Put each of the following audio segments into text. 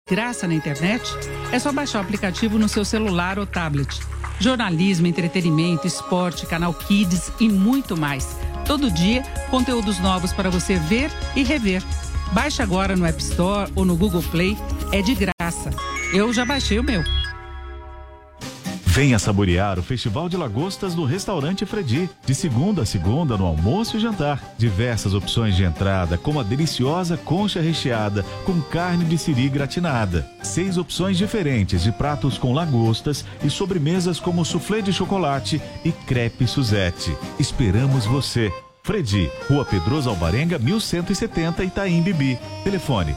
graça na internet? É só baixar o aplicativo no seu celular ou tablet. Jornalismo, entretenimento, esporte, canal Kids e muito mais. Todo dia, conteúdos novos para você ver e rever. Baixe agora no App Store ou no Google Play. É de graça. Eu já baixei o meu. Venha saborear o Festival de Lagostas no Restaurante Fredi. De segunda a segunda, no almoço e jantar. Diversas opções de entrada, como a deliciosa concha recheada com carne de siri gratinada. 6 opções diferentes de pratos com lagostas e sobremesas como soufflé de chocolate e crepe Suzette. Esperamos você. Fredi, Rua Pedroso Alvarenga, 1170, Itaim Bibi. Telefone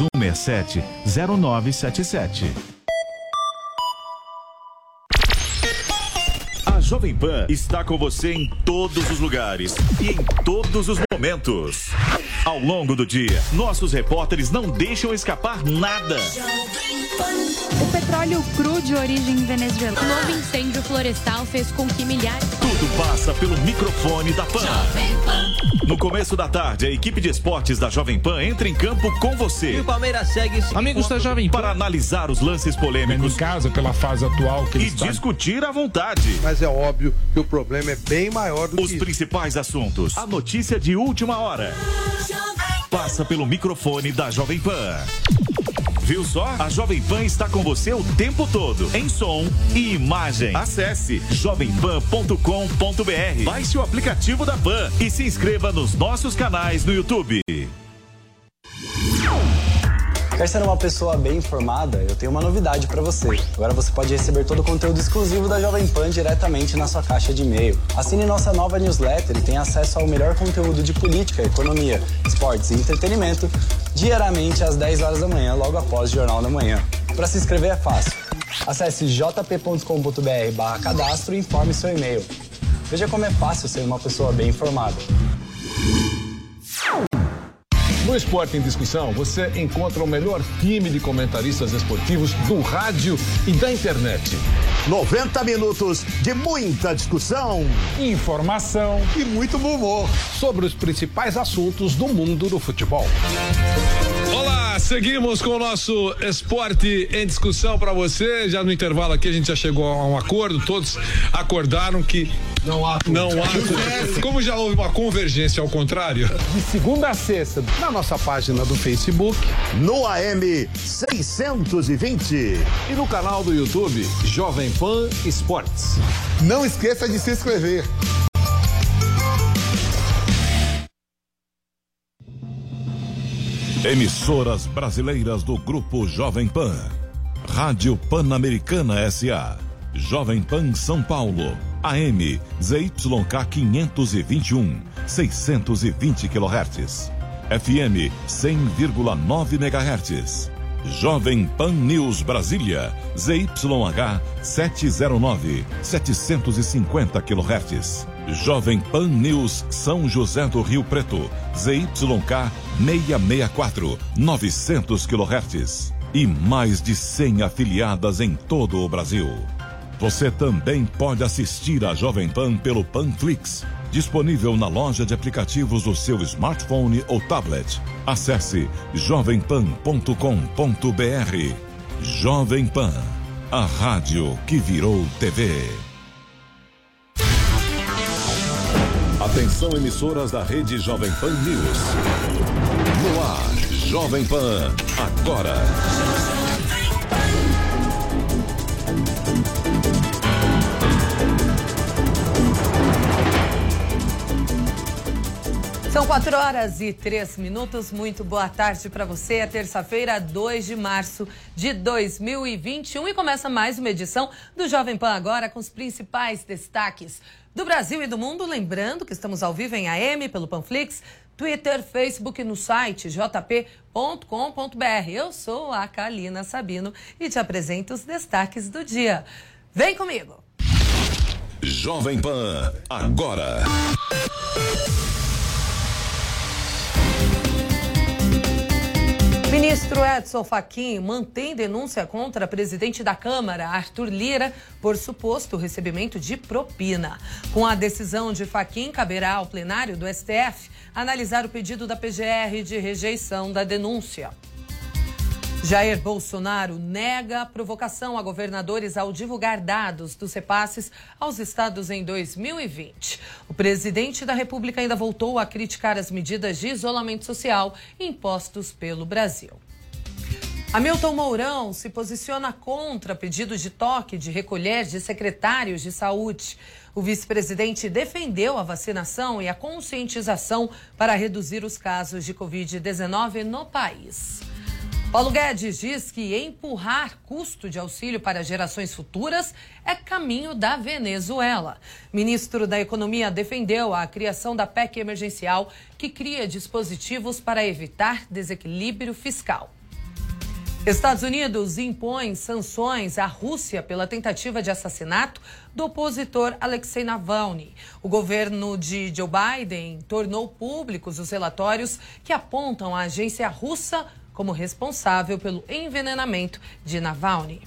3167-0977. A Jovem Pan está com você em todos os lugares e em todos os momentos. Ao longo do dia, nossos repórteres não deixam escapar nada. O petróleo cru de origem venezuelana. O novo incêndio florestal fez com que milhares... Tudo passa pelo microfone da Pan. No começo da tarde, a equipe de esportes da Jovem Pan entra em campo com você. E o Palmeiras segue... Amigos da Jovem Pan. Para analisar os lances polêmicos. Em casa, pela fase atual que e discutir à vontade. Mas é óbvio que o problema é bem maior do que os principais assuntos. A notícia de última hora. Passa pelo microfone da Jovem Pan. Viu só? A Jovem Pan está com você o tempo todo, em som e imagem. Acesse jovempan.com.br. Baixe o aplicativo da Pan e se inscreva nos nossos canais no YouTube. Quer ser uma pessoa bem informada? Eu tenho uma novidade para você. Agora você pode receber todo o conteúdo exclusivo da Jovem Pan diretamente na sua caixa de e-mail. Assine nossa nova newsletter e tenha acesso ao melhor conteúdo de política, economia, esportes e entretenimento diariamente às 10 horas da manhã, logo após o Jornal da Manhã. Para se inscrever é fácil. Acesse jp.com.br/cadastro e informe seu e-mail. Veja como é fácil ser uma pessoa bem informada. No Esporte em Discussão, você encontra o melhor time de comentaristas esportivos do rádio e da internet. 90 minutos de muita discussão, informação e muito bom humor sobre os principais assuntos do mundo do futebol. Olá, seguimos com o nosso Esporte em Discussão para você. Já no intervalo aqui a gente já chegou a um acordo, todos acordaram que não há. Como já houve uma convergência ao contrário. De segunda a sexta, na nossa página do Facebook, no AM 620 e no canal do YouTube Jovem Pan Esportes. Não esqueça de se inscrever. Emissoras brasileiras do Grupo Jovem Pan. Rádio Pan-Americana S.A. Jovem Pan São Paulo. AM ZYK 521, 620 kHz. FM 100,9 MHz. Jovem Pan News Brasília. ZYH 709, 750 kHz. Jovem Pan News São José do Rio Preto. ZYK 664, 900 kHz. E mais de 100 afiliadas em todo o Brasil. Você também pode assistir a Jovem Pan pelo Panflix, disponível na loja de aplicativos do seu smartphone ou tablet. Acesse jovempan.com.br. Jovem Pan, a rádio que virou TV. Atenção, emissoras da rede Jovem Pan News. No ar, Jovem Pan, agora. São 4h03. Muito boa tarde para você. É terça-feira, 2 de março de 2021 e começa mais uma edição do Jovem Pan Agora com os principais destaques do Brasil e do mundo. Lembrando que estamos ao vivo em AM pelo Panflix, Twitter, Facebook e no site jp.com.br. Eu sou a Kalina Sabino e te apresento os destaques do dia. Vem comigo! Jovem Pan Agora. Ministro Edson Fachin mantém denúncia contra presidente da Câmara, Arthur Lira, por suposto recebimento de propina. Com a decisão de Fachin, caberá ao plenário do STF analisar o pedido da PGR de rejeição da denúncia. Jair Bolsonaro nega a provocação a governadores ao divulgar dados dos repasses aos estados em 2020. O presidente da República ainda voltou a criticar as medidas de isolamento social impostos pelo Brasil. Hamilton Mourão se posiciona contra pedidos de toque de recolher de secretários de saúde. O vice-presidente defendeu a vacinação e a conscientização para reduzir os casos de Covid-19 no país. Paulo Guedes diz que empurrar custo de auxílio para gerações futuras é caminho da Venezuela. Ministro da Economia defendeu a criação da PEC emergencial, que cria dispositivos para evitar desequilíbrio fiscal. Estados Unidos impõe sanções à Rússia pela tentativa de assassinato do opositor Alexei Navalny. O governo de Joe Biden tornou públicos os relatórios que apontam a agência russa como responsável pelo envenenamento de Navalny.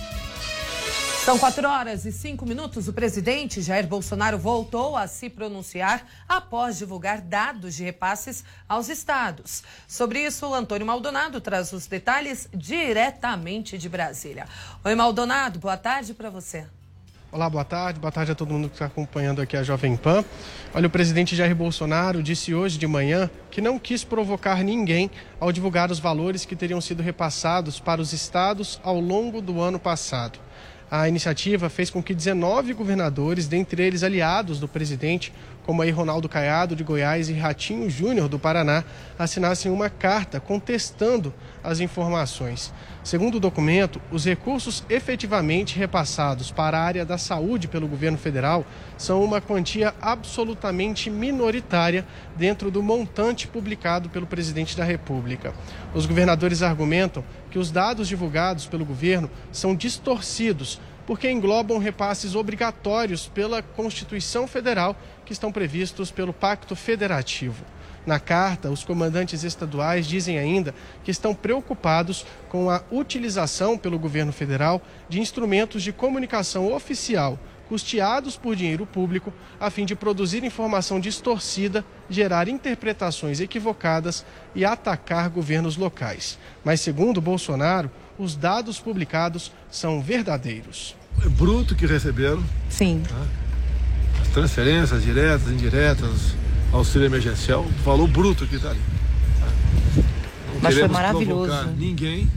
São 4h05. O presidente Jair Bolsonaro voltou a se pronunciar após divulgar dados de repasses aos estados. Sobre isso, Antônio Maldonado traz os detalhes diretamente de Brasília. Oi, Maldonado, boa tarde para você. Olá, boa tarde a todo mundo que está acompanhando aqui a Jovem Pan. Olha, o presidente Jair Bolsonaro disse hoje de manhã que não quis provocar ninguém ao divulgar os valores que teriam sido repassados para os estados ao longo do ano passado. A iniciativa fez com que 19 governadores, dentre eles aliados do presidente, como aí Ronaldo Caiado de Goiás e Ratinho Júnior do Paraná, assinassem uma carta contestando as informações. Segundo o documento, os recursos efetivamente repassados para a área da saúde pelo governo federal são uma quantia absolutamente minoritária dentro do montante publicado pelo presidente da República. Os governadores argumentam que os dados divulgados pelo governo são distorcidos, porque englobam repasses obrigatórios pela Constituição Federal que estão previstos pelo Pacto Federativo. Na carta, os comandantes estaduais dizem ainda que estão preocupados com a utilização pelo governo federal de instrumentos de comunicação oficial custeados por dinheiro público, a fim de produzir informação distorcida, gerar interpretações equivocadas e atacar governos locais. Mas, segundo Bolsonaro, os dados publicados são verdadeiros. É bruto que receberam. Sim. Tá? As transferências diretas, indiretas, auxílio emergencial, valor bruto que está ali. Tá? Mas foi maravilhoso. Não queremos ninguém.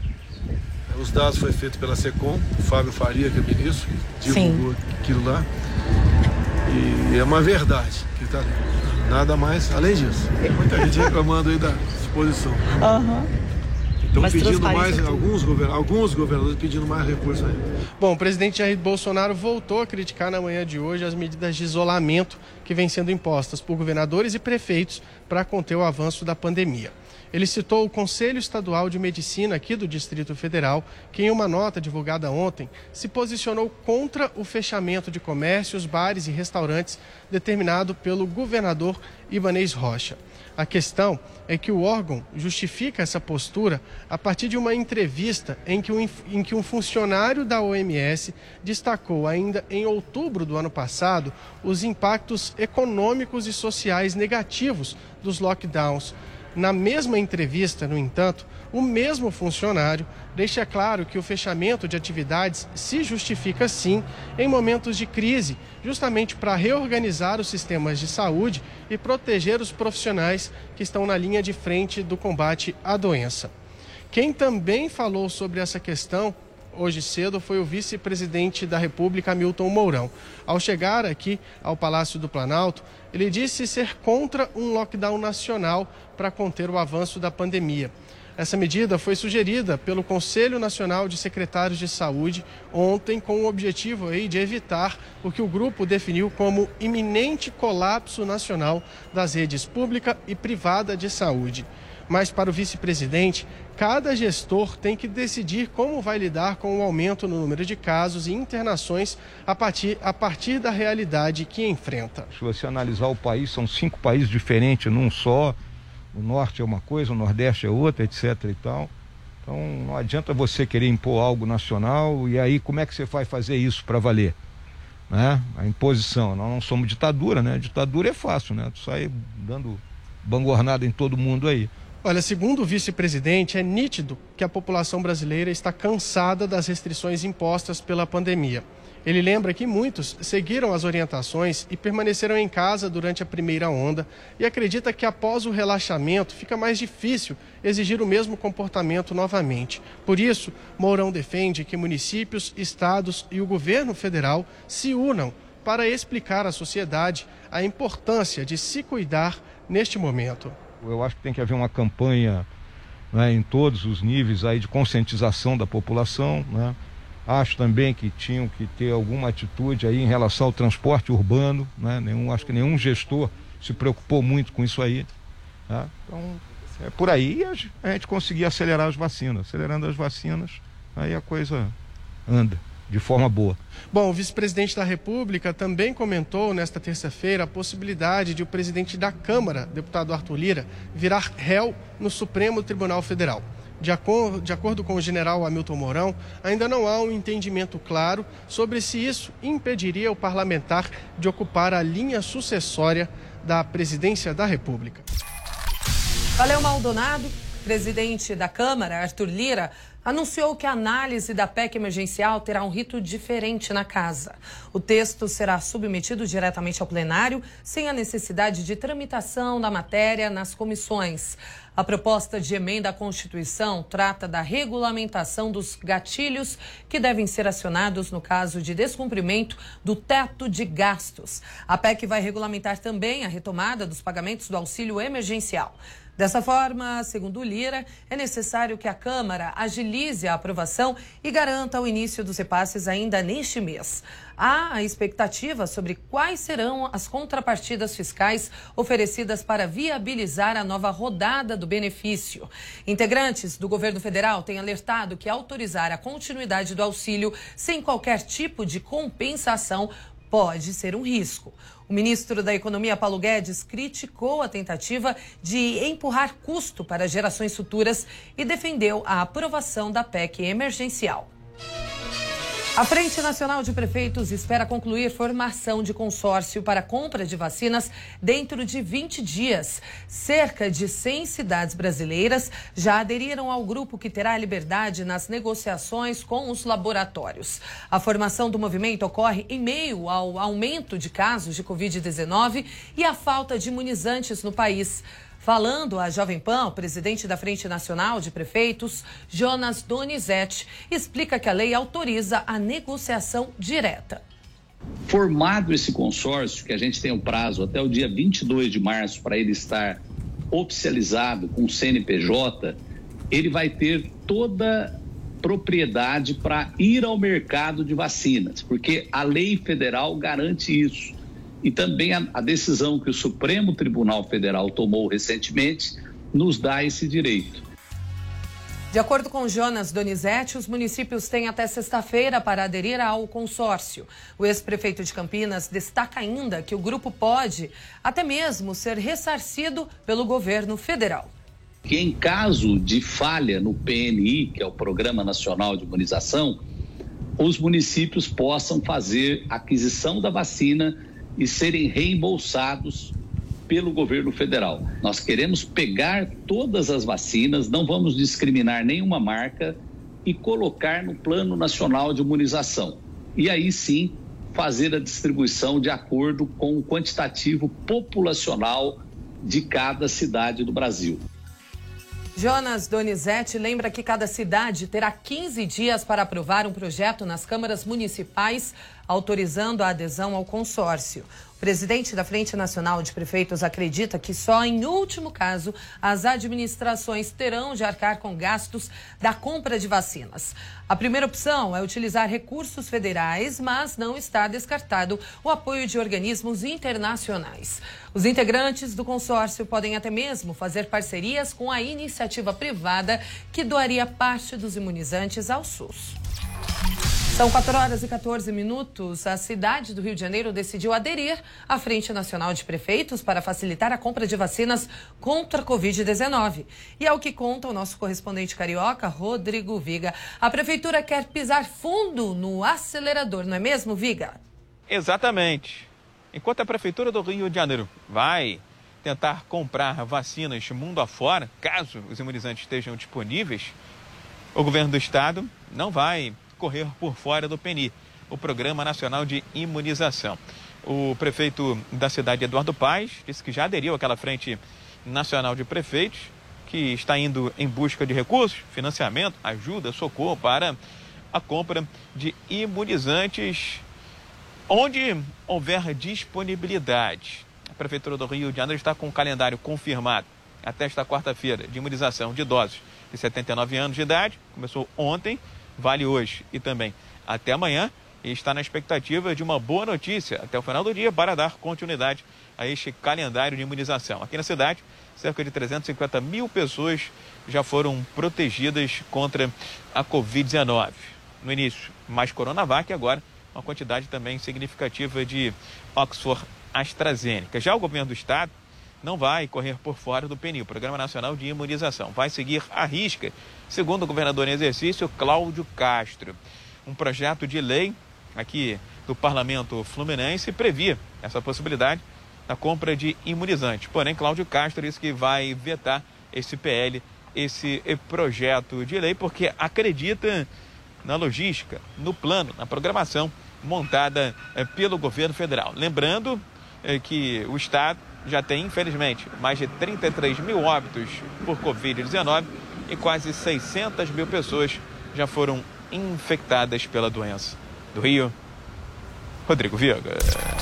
Os dados foram feitos pela SECOM, o Fábio Faria, que é ministro, divulgou aquilo lá. E é uma verdade que está ali. Nada mais além disso. Muita gente reclamando aí da disposição. Estão pedindo mais, alguns governadores pedindo mais recursos aí. Bom, o presidente Jair Bolsonaro voltou a criticar na manhã de hoje as medidas de isolamento que vêm sendo impostas por governadores e prefeitos para conter o avanço da pandemia. Ele citou o Conselho Estadual de Medicina aqui do Distrito Federal, que em uma nota divulgada ontem se posicionou contra o fechamento de comércios, bares e restaurantes determinado pelo governador Ibanez Rocha. A questão é que o órgão justifica essa postura a partir de uma entrevista em que um funcionário da OMS destacou ainda em outubro do ano passado os impactos econômicos e sociais negativos dos lockdowns. Na mesma entrevista, no entanto, o mesmo funcionário deixa claro que o fechamento de atividades se justifica sim em momentos de crise, justamente para reorganizar os sistemas de saúde e proteger os profissionais que estão na linha de frente do combate à doença. Quem também falou sobre essa questão hoje cedo foi o vice-presidente da República, Hamilton Mourão. Ao chegar aqui ao Palácio do Planalto, ele disse ser contra um lockdown nacional para conter o avanço da pandemia. Essa medida foi sugerida pelo Conselho Nacional de Secretários de Saúde ontem com o objetivo de evitar o que o grupo definiu como iminente colapso nacional das redes pública e privada de saúde. Mas para o vice-presidente, cada gestor tem que decidir como vai lidar com o aumento no número de casos e internações a partir da realidade que enfrenta. Se você analisar o país, são 5 países diferentes num só. O norte é uma coisa, o nordeste é outra, etc. e tal. Então não adianta você querer impor algo nacional e aí como é que você vai fazer isso para valer? Né? A imposição, nós não somos ditadura, né? Ditadura é fácil, né? Tu sai dando bangornada em todo mundo aí. Olha, segundo o vice-presidente, é nítido que a população brasileira está cansada das restrições impostas pela pandemia. Ele lembra que muitos seguiram as orientações e permaneceram em casa durante a primeira onda e acredita que após o relaxamento fica mais difícil exigir o mesmo comportamento novamente. Por isso, Mourão defende que municípios, estados e o governo federal se unam para explicar à sociedade a importância de se cuidar neste momento. Eu acho que tem que haver uma campanha, né, em todos os níveis aí de conscientização da população, né? Acho também que tinham que ter alguma atitude aí em relação ao transporte urbano, né? Acho que nenhum gestor se preocupou muito com isso aí, tá? Então, é por aí a gente conseguir acelerar as vacinas. Acelerando as vacinas, aí a coisa anda de forma boa. Bom, o vice-presidente da República também comentou nesta terça-feira a possibilidade de o presidente da Câmara, deputado Arthur Lira, virar réu no Supremo Tribunal Federal. De acordo com o general Hamilton Mourão, ainda não há um entendimento claro sobre se isso impediria o parlamentar de ocupar a linha sucessória da presidência da República. Valeu, Maldonado. Presidente da Câmara, Arthur Lira, anunciou que a análise da PEC emergencial terá um rito diferente na casa. O texto será submetido diretamente ao plenário, sem a necessidade de tramitação da matéria nas comissões. A proposta de emenda à Constituição trata da regulamentação dos gatilhos que devem ser acionados no caso de descumprimento do teto de gastos. A PEC vai regulamentar também a retomada dos pagamentos do auxílio emergencial. Dessa forma, segundo Lira, é necessário que a Câmara agilize a aprovação e garanta o início dos repasses ainda neste mês. Há a expectativa sobre quais serão as contrapartidas fiscais oferecidas para viabilizar a nova rodada do benefício. Integrantes do governo federal têm alertado que autorizar a continuidade do auxílio sem qualquer tipo de compensação pode ser um risco. O ministro da Economia, Paulo Guedes, criticou a tentativa de empurrar custo para gerações futuras e defendeu a aprovação da PEC emergencial. A Frente Nacional de Prefeitos espera concluir formação de consórcio para compra de vacinas dentro de 20 dias. Cerca de 100 cidades brasileiras já aderiram ao grupo que terá liberdade nas negociações com os laboratórios. A formação do movimento ocorre em meio ao aumento de casos de Covid-19 e a falta de imunizantes no país. Falando à Jovem Pan, o presidente da Frente Nacional de Prefeitos, Jonas Donizete, explica que a lei autoriza a negociação direta. Formado esse consórcio, que a gente tem um prazo até o dia 22 de março para ele estar oficializado com o CNPJ, ele vai ter toda propriedade para ir ao mercado de vacinas, porque a lei federal garante isso. E também a decisão que o Supremo Tribunal Federal tomou recentemente nos dá esse direito. De acordo com Jonas Donizete, os municípios têm até sexta-feira para aderir ao consórcio. O ex-prefeito de Campinas destaca ainda que o grupo pode até mesmo ser ressarcido pelo governo federal. Que em caso de falha no PNI, que é o Programa Nacional de Imunização, os municípios possam fazer aquisição da vacina e serem reembolsados pelo governo federal. Nós queremos pegar todas as vacinas, não vamos discriminar nenhuma marca e colocar no Plano Nacional de Imunização. E aí sim fazer a distribuição de acordo com o quantitativo populacional de cada cidade do Brasil. Jonas Donizete lembra que cada cidade terá 15 dias para aprovar um projeto nas câmaras municipais, autorizando a adesão ao consórcio. O presidente da Frente Nacional de Prefeitos acredita que só em último caso as administrações terão de arcar com gastos da compra de vacinas. A primeira opção é utilizar recursos federais, mas não está descartado o apoio de organismos internacionais. Os integrantes do consórcio podem até mesmo fazer parcerias com a iniciativa privada que doaria parte dos imunizantes ao SUS. São 4h14. A cidade do Rio de Janeiro decidiu aderir à Frente Nacional de Prefeitos para facilitar a compra de vacinas contra a Covid-19. E é o que conta o nosso correspondente carioca, Rodrigo Viga. A prefeitura quer pisar fundo no acelerador, não é mesmo, Viga? Exatamente. Enquanto a Prefeitura do Rio de Janeiro vai tentar comprar vacinas mundo afora, caso os imunizantes estejam disponíveis, o governo do estado não vai correr por fora do PNI, o Programa Nacional de Imunização. O prefeito da cidade, Eduardo Paes, disse que já aderiu àquela frente nacional de prefeitos, que está indo em busca de recursos, financiamento, ajuda, socorro para a compra de imunizantes onde houver disponibilidade. A Prefeitura do Rio de Janeiro está com o calendário confirmado até esta quarta-feira de imunização de idosos de 79 anos de idade. Começou ontem, vale hoje e também até amanhã, e está na expectativa de uma boa notícia até o final do dia para dar continuidade a este calendário de imunização. Aqui na cidade, cerca de 350 mil pessoas já foram protegidas contra a Covid-19. No início, mais Coronavac, agora uma quantidade também significativa de Oxford AstraZeneca. Já o governo do estado não vai correr por fora do PNI, o Programa Nacional de Imunização. Vai seguir à risca, segundo o governador em exercício, Cláudio Castro. Um projeto de lei aqui do Parlamento Fluminense previa essa possibilidade da compra de imunizantes. Porém, Cláudio Castro disse que vai vetar esse PL, esse projeto de lei, porque acredita na logística, no plano, na programação montada pelo governo federal. Lembrando que o estado já tem, infelizmente, mais de 33 mil óbitos por Covid-19 e quase 600 mil pessoas já foram infectadas pela doença. Do Rio, Rodrigo Viega.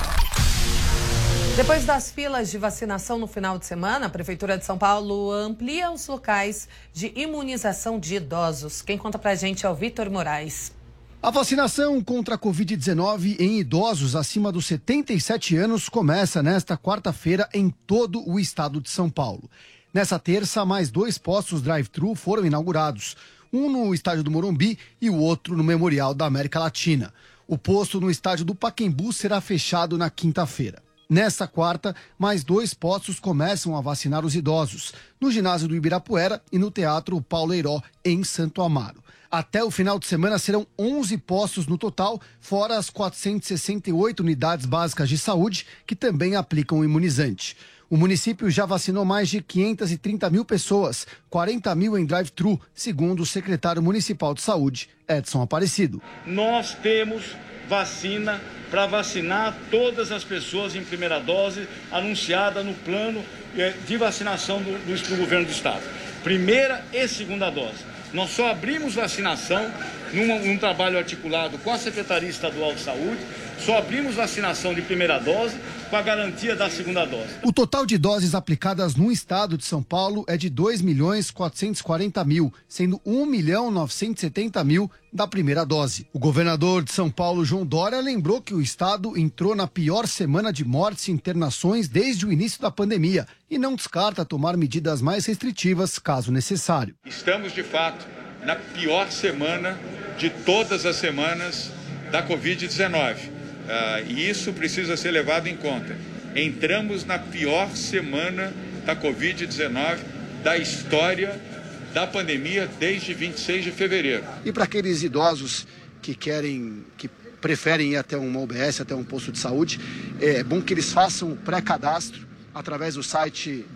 Depois das filas de vacinação no final de semana, a Prefeitura de São Paulo amplia os locais de imunização de idosos. Quem conta pra gente é o Vitor Moraes. A vacinação contra a Covid-19 em idosos acima dos 77 anos começa nesta quarta-feira em todo o estado de São Paulo. Nessa terça, mais 2 postos drive-thru foram inaugurados. Um no estádio do Morumbi e o outro no Memorial da América Latina. O posto no estádio do Pacaembu será fechado na quinta-feira. Nesta quarta, mais 2 postos começam a vacinar os idosos, no ginásio do Ibirapuera e no Teatro Paulo Eiró, em Santo Amaro. Até o final de semana serão 11 postos no total, fora as 468 unidades básicas de saúde, que também aplicam o imunizante. O município já vacinou mais de 530 mil pessoas, 40 mil em drive-thru, segundo o secretário municipal de saúde, Edson Aparecido. Nós temos vacina para vacinar todas as pessoas em primeira dose anunciada no plano de vacinação do governo do estado. Primeira e segunda dose. Nós só abrimos vacinação num trabalho articulado com a Secretaria Estadual de Saúde, só abrimos vacinação de primeira dose com a garantia da segunda dose. O total de doses aplicadas no estado de São Paulo é de 2.440.000, sendo 1.970.000 da primeira dose. O governador de São Paulo, João Dória, lembrou que o estado entrou na pior semana de mortes e internações desde o início da pandemia e não descarta tomar medidas mais restritivas, caso necessário. Estamos, de fato, na pior semana de todas as semanas da Covid-19. E isso precisa ser levado em conta. Entramos na pior semana da Covid-19 da história da pandemia desde 26 de fevereiro. E para aqueles idosos que preferem ir até uma UBS, até um posto de saúde, é bom que eles façam o pré-cadastro através do site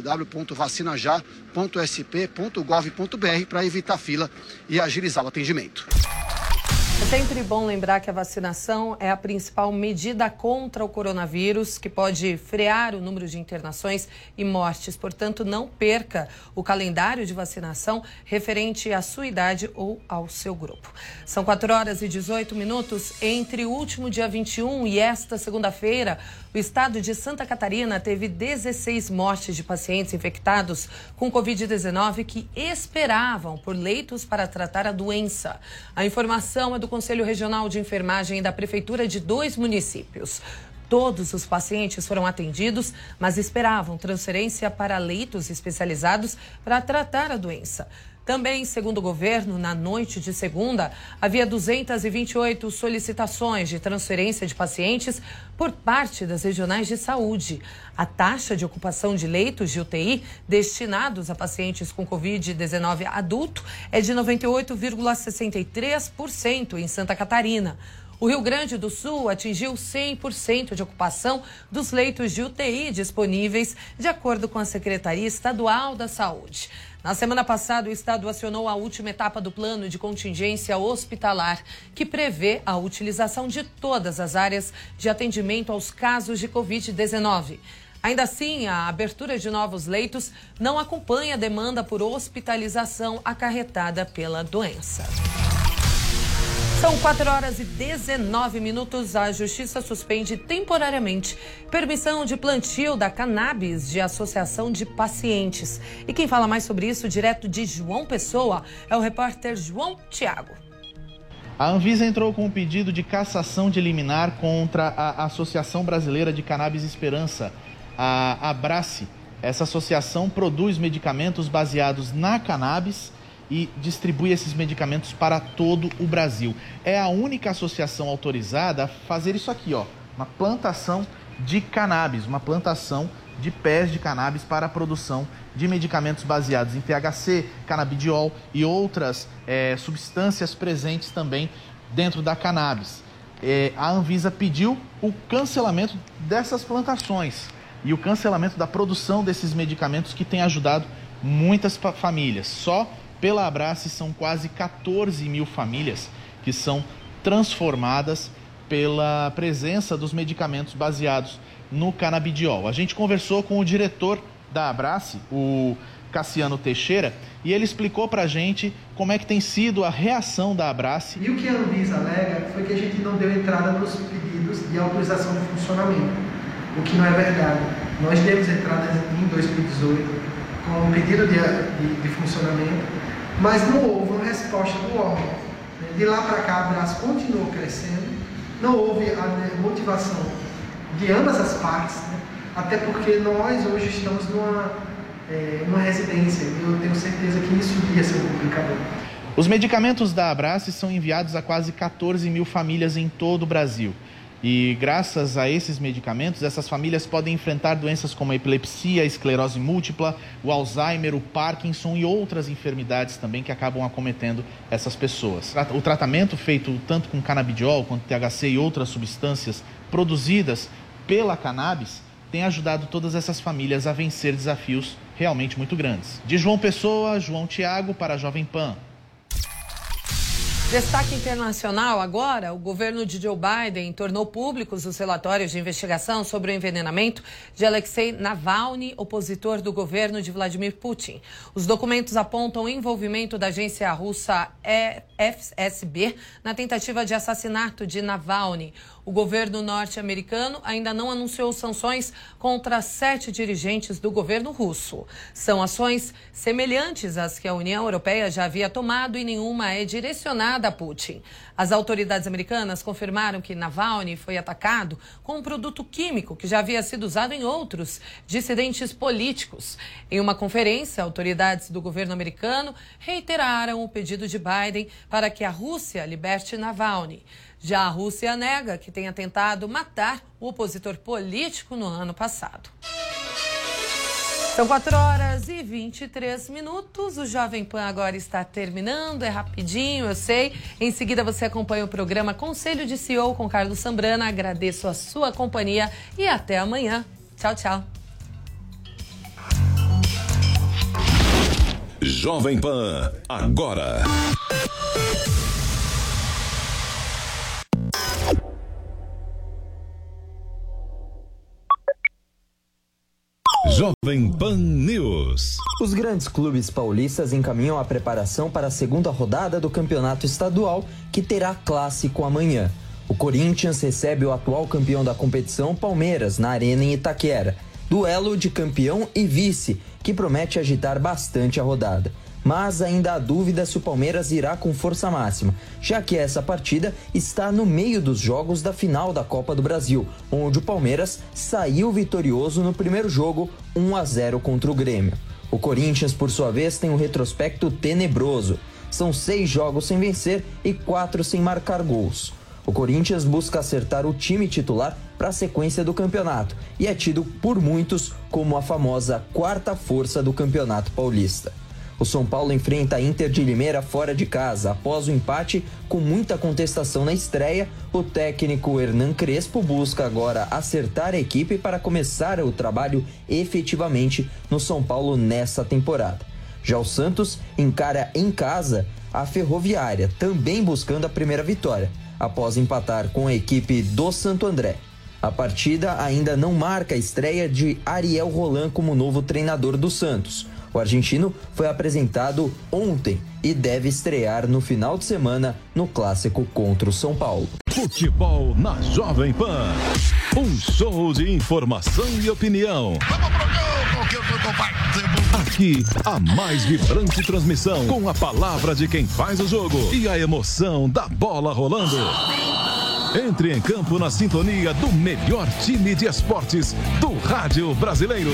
www.vacinajá.sp.gov.br para evitar fila e agilizar o atendimento. É sempre bom lembrar que a vacinação é a principal medida contra o coronavírus, que pode frear o número de internações e mortes. Portanto, não perca o calendário de vacinação referente à sua idade ou ao seu grupo. São 4h18. Entre o último dia 21 e esta segunda-feira, o estado de Santa Catarina teve 16 mortes de pacientes infectados com Covid-19 que esperavam por leitos para tratar a doença. A informação é do Conselho Regional de Enfermagem da Prefeitura de 2 municípios. Todos os pacientes foram atendidos, mas esperavam transferência para leitos especializados para tratar a doença. Também, segundo o governo, na noite de segunda, havia 228 solicitações de transferência de pacientes por parte das regionais de saúde. A taxa de ocupação de leitos de UTI destinados a pacientes com Covid-19 adulto é de 98,63% em Santa Catarina. O Rio Grande do Sul atingiu 100% de ocupação dos leitos de UTI disponíveis, de acordo com a Secretaria Estadual da Saúde. Na semana passada, o estado acionou a última etapa do plano de contingência hospitalar, que prevê a utilização de todas as áreas de atendimento aos casos de Covid-19. Ainda assim, a abertura de novos leitos não acompanha a demanda por hospitalização acarretada pela doença. São 4h19. A Justiça suspende temporariamente permissão de plantio da cannabis de associação de pacientes. E quem fala mais sobre isso, direto de João Pessoa, é o repórter João Tiago. A Anvisa entrou com um pedido de cassação de liminar contra a Associação Brasileira de Cannabis Esperança, a Abrace. Essa associação produz medicamentos baseados na cannabis e distribui esses medicamentos para todo o Brasil. É a única associação autorizada a fazer isso aqui, ó, uma plantação de cannabis, uma plantação de pés de cannabis para a produção de medicamentos baseados em THC, canabidiol e outras substâncias presentes também dentro da cannabis. A Anvisa pediu o cancelamento dessas plantações e o cancelamento da produção desses medicamentos que tem ajudado muitas famílias. Só pela Abrace são quase 14 mil famílias que são transformadas pela presença dos medicamentos baseados no canabidiol. A gente conversou com o diretor da Abrace, o Cassiano Teixeira, e ele explicou pra gente como é que tem sido a reação da Abrace. E o que a Anvisa alega foi que a gente não deu entrada nos pedidos de autorização de funcionamento, o que não é verdade. Nós demos entrada em 2018 com um pedido de funcionamento, mas não houve uma resposta do órgão. De lá para cá, a Abrace continuou crescendo, não houve a motivação de ambas as partes, né? Até porque nós hoje estamos numa residência e eu tenho certeza que isso ia ser um complicador. Os medicamentos da Abrace são enviados a quase 14 mil famílias em todo o Brasil. E graças a esses medicamentos, essas famílias podem enfrentar doenças como a epilepsia, a esclerose múltipla, o Alzheimer, o Parkinson e outras enfermidades também que acabam acometendo essas pessoas. O tratamento feito tanto com canabidiol quanto THC e outras substâncias produzidas pela cannabis tem ajudado todas essas famílias a vencer desafios realmente muito grandes. De João Pessoa, João Tiago para a Jovem Pan. Destaque internacional agora, o governo de Joe Biden tornou públicos os relatórios de investigação sobre o envenenamento de Alexei Navalny, opositor do governo de Vladimir Putin. Os documentos apontam o envolvimento da agência russa FSB na tentativa de assassinato de Navalny. O governo norte-americano ainda não anunciou sanções contra 7 dirigentes do governo russo. São ações semelhantes às que a União Europeia já havia tomado e nenhuma é direcionada a Putin. As autoridades americanas confirmaram que Navalny foi atacado com um produto químico que já havia sido usado em outros dissidentes políticos. Em uma conferência, autoridades do governo americano reiteraram o pedido de Biden para que a Rússia liberte Navalny. Já a Rússia nega que tenha tentado matar o opositor político no ano passado. São 4h23. O Jovem Pan agora está terminando, é rapidinho, eu sei. Em seguida você acompanha o programa Conselho de CEO com Carlos Sambrana. Agradeço a sua companhia e até amanhã. Tchau, tchau. Jovem Pan, agora. Jovem Pan News. Os grandes clubes paulistas encaminham a preparação para a segunda rodada do campeonato estadual, que terá clássico amanhã. O Corinthians recebe o atual campeão da competição, Palmeiras, na Arena em Itaquera. Duelo de campeão e vice, que promete agitar bastante a rodada. Mas ainda há dúvida se o Palmeiras irá com força máxima, já que essa partida está no meio dos jogos da final da Copa do Brasil, onde o Palmeiras saiu vitorioso no primeiro jogo, 1-0 contra o Grêmio. O Corinthians, por sua vez, tem um retrospecto tenebroso. São 6 jogos sem vencer e 4 sem marcar gols. O Corinthians busca acertar o time titular para a sequência do campeonato e é tido por muitos como a famosa quarta força do Campeonato Paulista. O São Paulo enfrenta a Inter de Limeira fora de casa. Após o empate, com muita contestação na estreia, o técnico Hernan Crespo busca agora acertar a equipe para começar o trabalho efetivamente no São Paulo nessa temporada. Já o Santos encara em casa a Ferroviária, também buscando a primeira vitória, após empatar com a equipe do Santo André. A partida ainda não marca a estreia de Ariel Roland como novo treinador do Santos. O argentino foi apresentado ontem e deve estrear no final de semana no clássico contra o São Paulo. Futebol na Jovem Pan. Um show de informação e opinião. Aqui, a mais vibrante transmissão, com a palavra de quem faz o jogo e a emoção da bola rolando. Entre em campo na sintonia do melhor time de esportes do rádio brasileiro.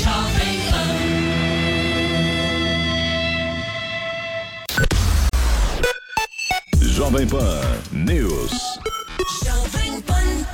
Jovem Pan News. Jovem Pan.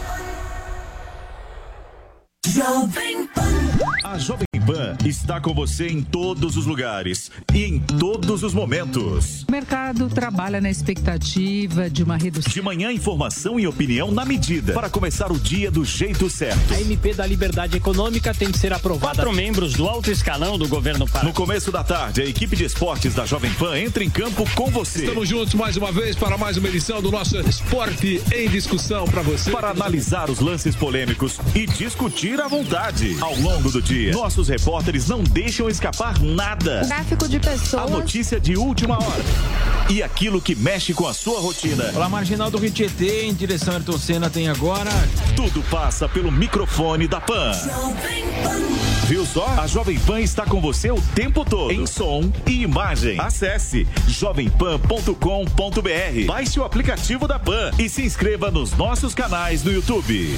Jovem Pan. A Jovem Pan está com você em todos os lugares e em todos os momentos. O mercado trabalha na expectativa de uma redução. De manhã, informação e opinião na medida para começar o dia do jeito certo. A MP da Liberdade Econômica tem que ser aprovada. 4 membros do alto escalão do governo Pará. No começo da tarde, a equipe de esportes da Jovem Pan entra em campo com você. Estamos juntos mais uma vez para mais uma edição do nosso Esporte em Discussão para você. Para analisar os lances polêmicos e discutir à vontade. Ao longo do dia, nossos repórteres não deixam escapar nada. O tráfico de pessoas. A notícia de última hora. E aquilo que mexe com a sua rotina. Pela marginal do Rio Tietê, em direção a Ayrton Senna, tem agora... Tudo passa pelo microfone da Pan. Viu só? A Jovem Pan está com você o tempo todo. Em som e imagem. Acesse jovempan.com.br. Baixe o aplicativo da Pan e se inscreva nos nossos canais no YouTube.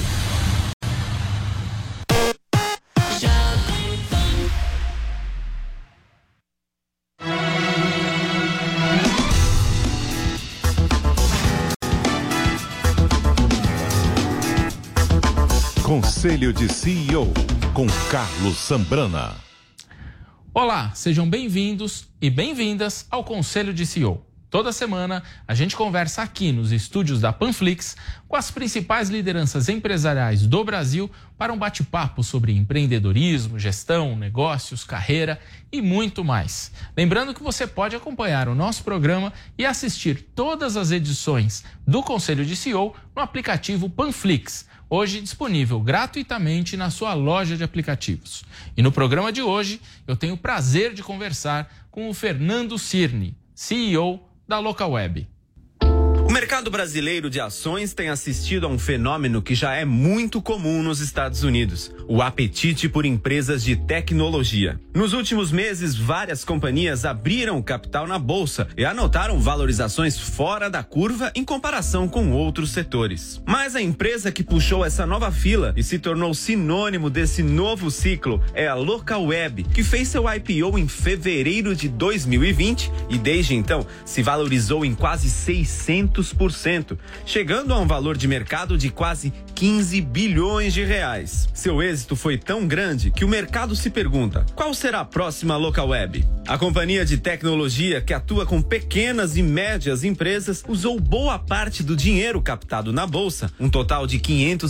Conselho de CEO, com Carlos Sambrana. Olá, sejam bem-vindos e bem-vindas ao Conselho de CEO. Toda semana, a gente conversa aqui nos estúdios da Panflix com as principais lideranças empresariais do Brasil para um bate-papo sobre empreendedorismo, gestão, negócios, carreira e muito mais. Lembrando que você pode acompanhar o nosso programa e assistir todas as edições do Conselho de CEO no aplicativo Panflix, hoje disponível gratuitamente na sua loja de aplicativos. E no programa de hoje, eu tenho o prazer de conversar com o Fernando Cirne, CEO da Localweb. O mercado brasileiro de ações tem assistido a um fenômeno que já é muito comum nos Estados Unidos: o apetite por empresas de tecnologia. Nos últimos meses, várias companhias abriram o capital na bolsa e anotaram valorizações fora da curva em comparação com outros setores. Mas a empresa que puxou essa nova fila e se tornou sinônimo desse novo ciclo é a Localweb, que fez seu IPO em fevereiro de 2020 e desde então se valorizou em quase 600%, chegando a um valor de mercado de quase 15 bilhões de reais. Seu êxito foi tão grande que o mercado se pergunta: qual será a próxima Localweb? A companhia de tecnologia, que atua com pequenas e médias empresas, usou boa parte do dinheiro captado na bolsa, um total de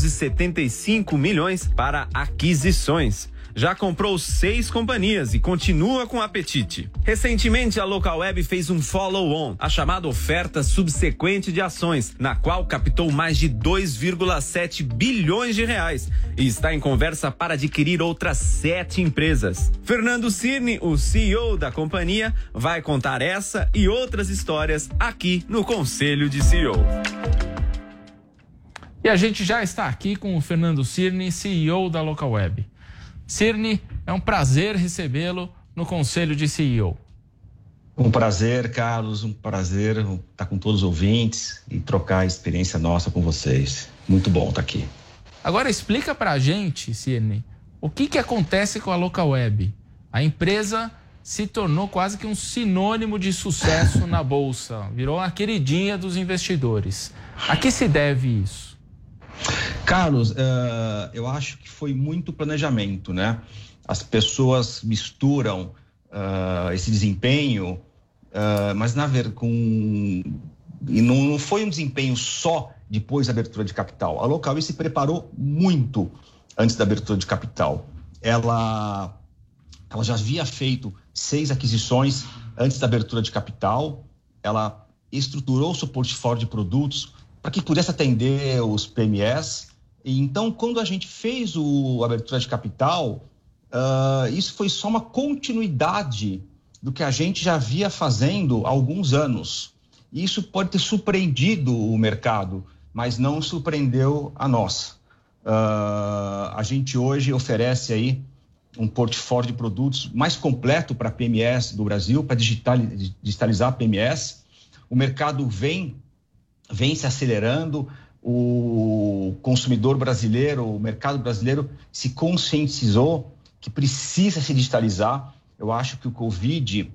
575 milhões, para aquisições. Já comprou 6 companhias e continua com apetite. Recentemente, a Localweb fez um follow-on, a chamada oferta subsequente de ações, na qual captou mais de 2,7 bilhões de reais e está em conversa para adquirir outras 7 empresas. Fernando Cirne, o CEO da companhia, vai contar essa e outras histórias aqui no Conselho de CEO. E a gente já está aqui com o Fernando Cirne, CEO da Localweb. Cirne, é um prazer recebê-lo no Conselho de CEO. Um prazer, Carlos, um prazer estar com todos os ouvintes e trocar a experiência nossa com vocês. Muito bom estar aqui. Agora explica para a gente, Cirne, o que acontece com a Localweb? A empresa se tornou quase que um sinônimo de sucesso na Bolsa, virou a queridinha dos investidores. A que se deve isso? Carlos, eu acho que foi muito planejamento, né? As pessoas misturam esse desempenho, mas e não foi um desempenho só depois da abertura de capital. A Locaweb se preparou muito antes da abertura de capital. Ela já havia feito 6 aquisições antes da abertura de capital. Ela estruturou o seu portfólio de produtos para que pudesse atender os PMEs. E então, quando a gente fez a abertura de capital, isso foi só uma continuidade do que a gente já vinha fazendo há alguns anos. Isso pode ter surpreendido o mercado, mas não surpreendeu a nós. A gente hoje oferece aí um portfólio de produtos mais completo para PMEs do Brasil, para digitalizar PMEs. O mercado vem se acelerando, o consumidor brasileiro, o mercado brasileiro se conscientizou que precisa se digitalizar. Eu acho que o Covid,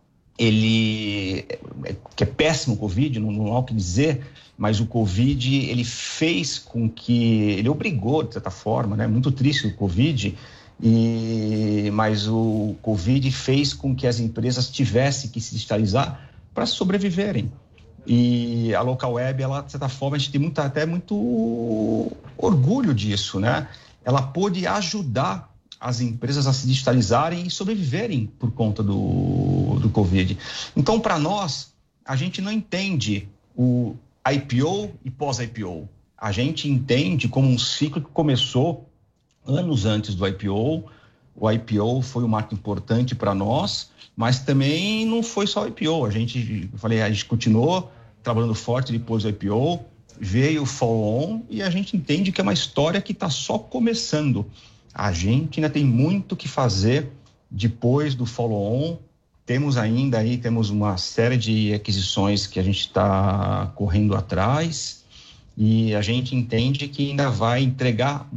que é péssimo o Covid, não há o que dizer, mas o Covid, ele fez com que, ele obrigou, de certa forma, né? Muito triste o Covid, mas o Covid fez com que as empresas tivessem que se digitalizar para sobreviverem. E a Locaweb, ela, de certa forma, a gente tem até muito orgulho disso, né? Ela pôde ajudar as empresas a se digitalizarem e sobreviverem por conta do Covid. Então, para nós, a gente não entende o IPO e pós-IPO. A gente entende como um ciclo que começou anos antes do IPO. O IPO foi um marco importante para nós, mas também não foi só o IPO. A gente continuou trabalhando forte depois do IPO, veio o follow-on e a gente entende que é uma história que está só começando. A gente ainda tem muito que fazer depois do follow-on. Temos uma série de aquisições que a gente está correndo atrás e a gente entende que ainda vai entregar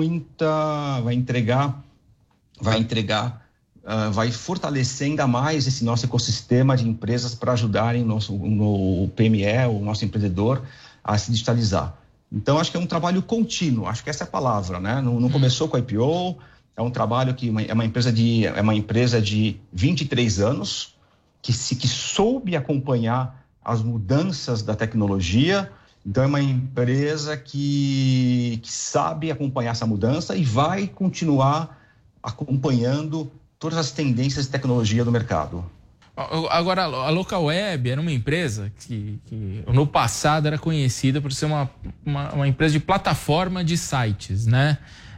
vai fortalecer ainda mais esse nosso ecossistema de empresas para ajudarem o PME, o nosso empreendedor, a se digitalizar. Então, acho que é um trabalho contínuo, acho que essa é a palavra, né? Não começou com a IPO, é um trabalho que é uma empresa de 23 anos, que soube acompanhar as mudanças da tecnologia. Então, é uma empresa que sabe acompanhar essa mudança e vai continuar acompanhando todas as tendências de tecnologia do mercado. Agora, a Locaweb era uma empresa que no passado era conhecida por ser uma empresa de plataforma de sites, né?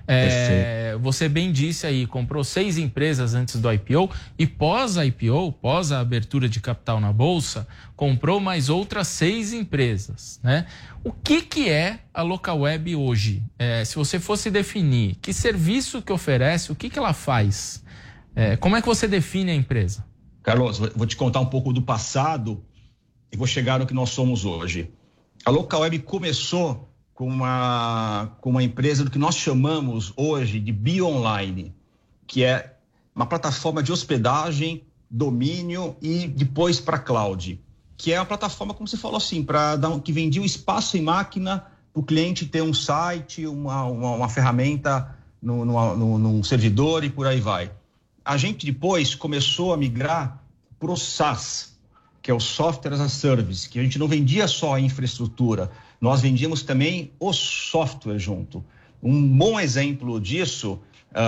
Você bem disse aí, comprou 6 empresas antes do IPO e pós-IPO, pós a abertura de capital na Bolsa, comprou mais outras 6 empresas, né? O que é a Locaweb hoje? Se você fosse definir que serviço que oferece, o que ela faz? Como é que você define a empresa? Carlos, vou te contar um pouco do passado e vou chegar no que nós somos hoje. A Locaweb começou com uma empresa do que nós chamamos hoje de BioOnline, que é uma plataforma de hospedagem, domínio e depois para cloud, que é uma plataforma, como você falou assim, que vendia o espaço e máquina para o cliente ter um site, uma ferramenta num servidor e por aí vai. A gente depois começou a migrar para o SaaS, que é o Software as a Service, que a gente não vendia só a infraestrutura, nós vendíamos também o software junto. Um bom exemplo disso,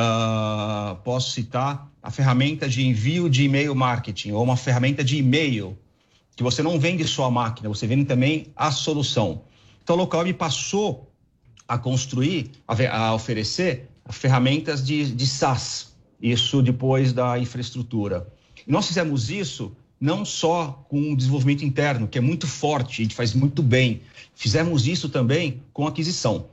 posso citar a ferramenta de envio de e-mail marketing, ou uma ferramenta de e-mail, que você não vende só a máquina, você vende também a solução. Então, a Locaweb passou a construir, a oferecer ferramentas de SaaS, isso depois da infraestrutura. E nós fizemos isso não só com o desenvolvimento interno, que é muito forte, a gente faz muito bem. Fizemos isso também com aquisição.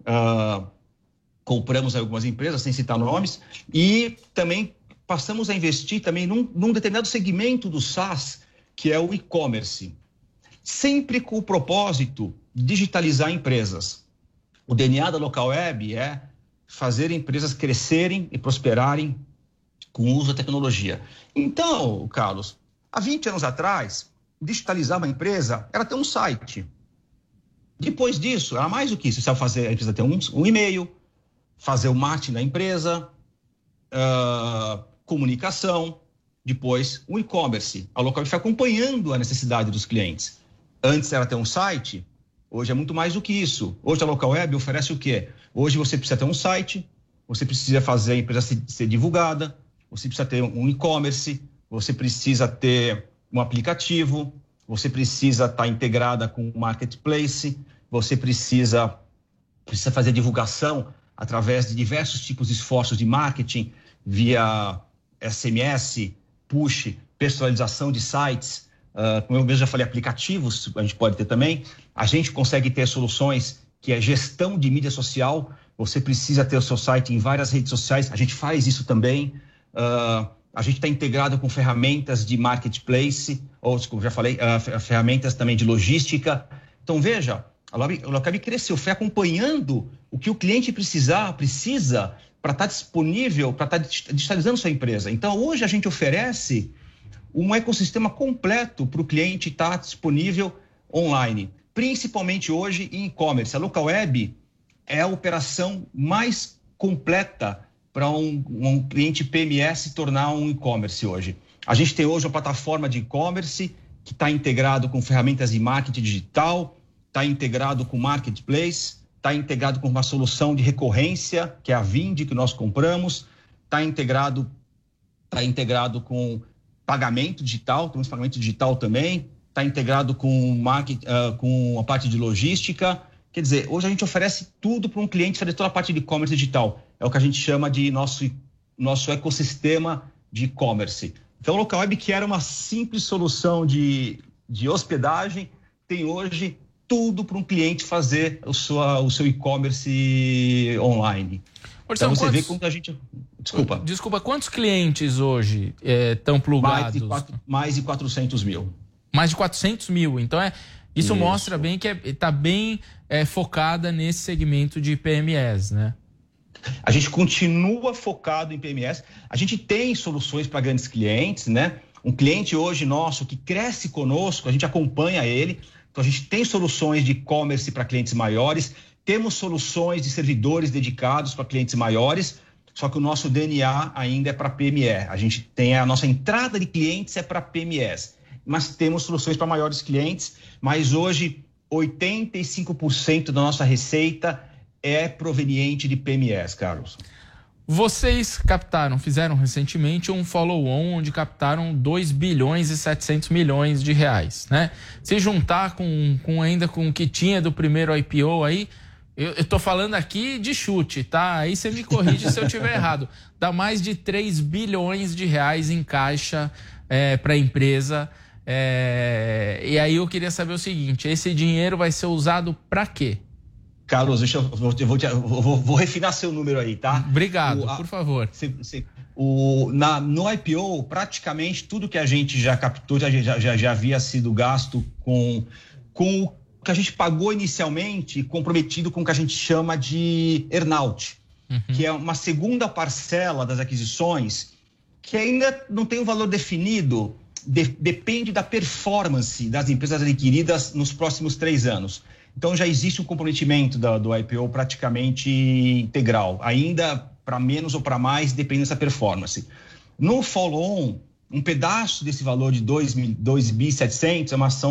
Compramos algumas empresas, sem citar nomes, e também passamos a investir também num determinado segmento do SaaS, que é o e-commerce. Sempre com o propósito de digitalizar empresas. O DNA da Locaweb é fazer empresas crescerem e prosperarem com o uso da tecnologia. Então, Carlos, há 20 anos atrás, digitalizar uma empresa era ter um site. Depois disso, era mais do que isso. Você vai fazer a empresa ter um e-mail, fazer o marketing da empresa, comunicação, depois o e-commerce. A Local Web foi acompanhando a necessidade dos clientes. Antes era ter um site, hoje é muito mais do que isso. Hoje a Local Web oferece o quê? Hoje você precisa ter um site, você precisa fazer a empresa ser divulgada, você precisa ter um e-commerce, você precisa ter um aplicativo, você precisa estar integrada com o marketplace, você precisa fazer divulgação através de diversos tipos de esforços de marketing, via SMS, push, personalização de sites, como eu mesmo já falei, aplicativos, a gente pode ter também. A gente consegue ter soluções que é gestão de mídia social, você precisa ter o seu site em várias redes sociais, a gente faz isso também. A gente está integrado com ferramentas de marketplace, ou, como já falei, ferramentas também de logística. Então, veja, a Local Web cresceu, foi acompanhando o que o cliente precisa para estar disponível, para estar digitalizando sua empresa. Então, hoje a gente oferece um ecossistema completo para o cliente estar disponível online, principalmente hoje em e-commerce. A Local Web é a operação mais completa para um cliente PME se tornar um e-commerce hoje. A gente tem hoje uma plataforma de e-commerce que está integrado com ferramentas de marketing digital, está integrado com marketplace, está integrado com uma solução de recorrência, que é a Vindi, que nós compramos, está integrado com pagamento digital, temos pagamento digital também, está integrado com a parte de logística. Quer dizer, hoje a gente oferece tudo para um cliente fazer toda a parte de e-commerce digital. É o que a gente chama de nosso ecossistema de e-commerce. Então, o Local Web, que era uma simples solução de hospedagem, tem hoje tudo para um cliente fazer o seu e-commerce online. Então, você vê como a gente... Desculpa, quantos clientes hoje estão plugados? Mais de 400 mil. Mais de 400 mil. Então, isso mostra bem que está bem focada nesse segmento de PMEs, né? A gente continua focado em PMEs. A gente tem soluções para grandes clientes, né? Um cliente hoje nosso que cresce conosco, a gente acompanha ele. Então, a gente tem soluções de e-commerce para clientes maiores, temos soluções de servidores dedicados para clientes maiores, só que o nosso DNA ainda é para PME. A gente tem a nossa entrada de clientes é para PMEs, mas temos soluções para maiores clientes, mas hoje 85% da nossa receita é proveniente de PMEs, Carlos. Vocês fizeram recentemente um follow-on onde captaram 2 bilhões e 700 milhões de reais, né? Se juntar ainda com o que tinha do primeiro IPO aí, eu tô falando aqui de chute, tá? Aí você me corrige se eu tiver errado. Dá mais de 3 bilhões de reais em caixa para a empresa. E aí eu queria saber o seguinte, esse dinheiro vai ser usado para quê? Carlos, vou refinar seu número aí, tá? Obrigado, por favor. No IPO, praticamente tudo que a gente já captou já havia sido gasto com o que a gente pagou inicialmente, comprometido com o que a gente chama de earn-out, que é uma segunda parcela das aquisições, que ainda não tem um valor definido, depende da performance das empresas adquiridas nos próximos 3 anos. Então, já existe um comprometimento do IPO praticamente integral. Ainda para menos ou para mais, depende dessa performance. No follow-on, um pedaço desse valor de 2.700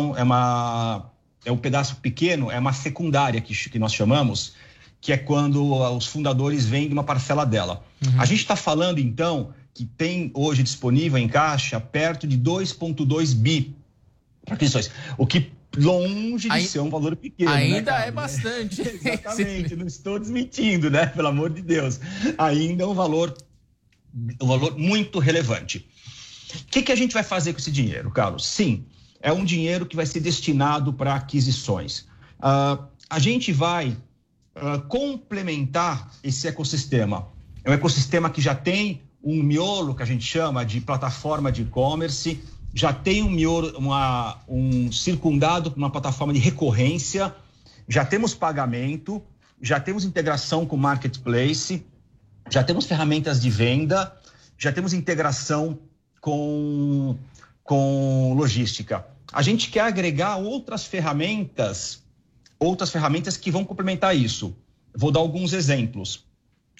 é um pedaço pequeno, é uma secundária que nós chamamos, que é quando os fundadores vendem uma parcela dela. A gente está falando, então, que tem hoje disponível em caixa perto de 2,2 bi para aquisições. O que longe de ser um valor pequeno. Ainda né, é bastante. Exatamente, não estou desmentindo, né? Pelo amor de Deus. Ainda é um valor muito relevante. O que a gente vai fazer com esse dinheiro, Carlos? Sim, é um dinheiro que vai ser destinado para aquisições. A gente vai complementar esse ecossistema. É um ecossistema que já tem um miolo, que a gente chama de plataforma de e-commerce, já tem um circundado por uma plataforma de recorrência, já temos pagamento, já temos integração com marketplace, já temos ferramentas de venda, já temos integração com logística. A gente quer agregar outras ferramentas que vão complementar isso. Vou dar alguns exemplos.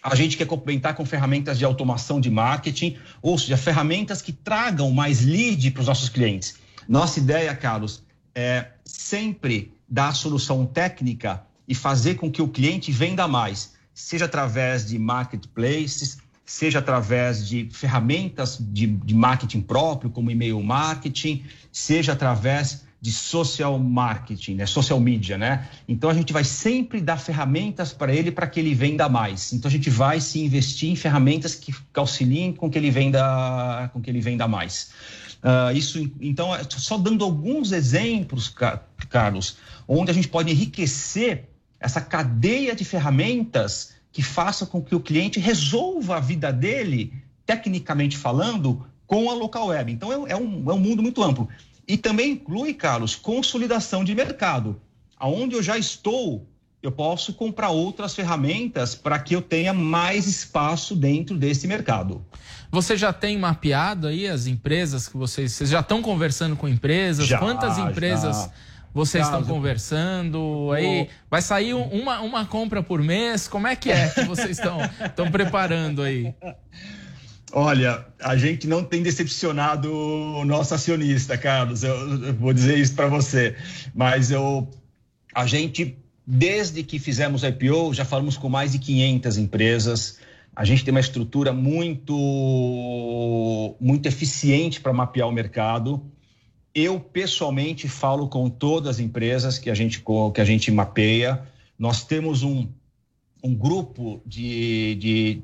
A gente quer complementar com ferramentas de automação de marketing, ou seja, ferramentas que tragam mais lead para os nossos clientes. Nossa ideia, Carlos, é sempre dar a solução técnica e fazer com que o cliente venda mais, seja através de marketplaces, seja através de ferramentas de marketing próprio, como e-mail marketing, seja através de social marketing, né? Social media, né? Então, a gente vai sempre dar ferramentas para ele para que ele venda mais. Então, a gente vai se investir em ferramentas que auxiliem com que ele venda mais. Então, só dando alguns exemplos, Carlos, onde a gente pode enriquecer essa cadeia de ferramentas que faça com que o cliente resolva a vida dele, tecnicamente falando, com a local web. Então, é um mundo muito amplo. E também inclui, Carlos, consolidação de mercado. Aonde eu já estou, eu posso comprar outras ferramentas para que eu tenha mais espaço dentro desse mercado. Você já tem mapeado aí as empresas que vocês já estão conversando com empresas? Quantas empresas vocês estão conversando? Aí vai sair uma compra por mês? Como é que vocês estão preparando aí? Olha, a gente não tem decepcionado o nosso acionista, Carlos, eu vou dizer isso para você, mas a gente, desde que fizemos a IPO, já falamos com mais de 500 empresas, a gente tem uma estrutura muito eficiente para mapear o mercado. Eu, pessoalmente, falo com todas as empresas que a gente mapeia. Nós temos um grupo de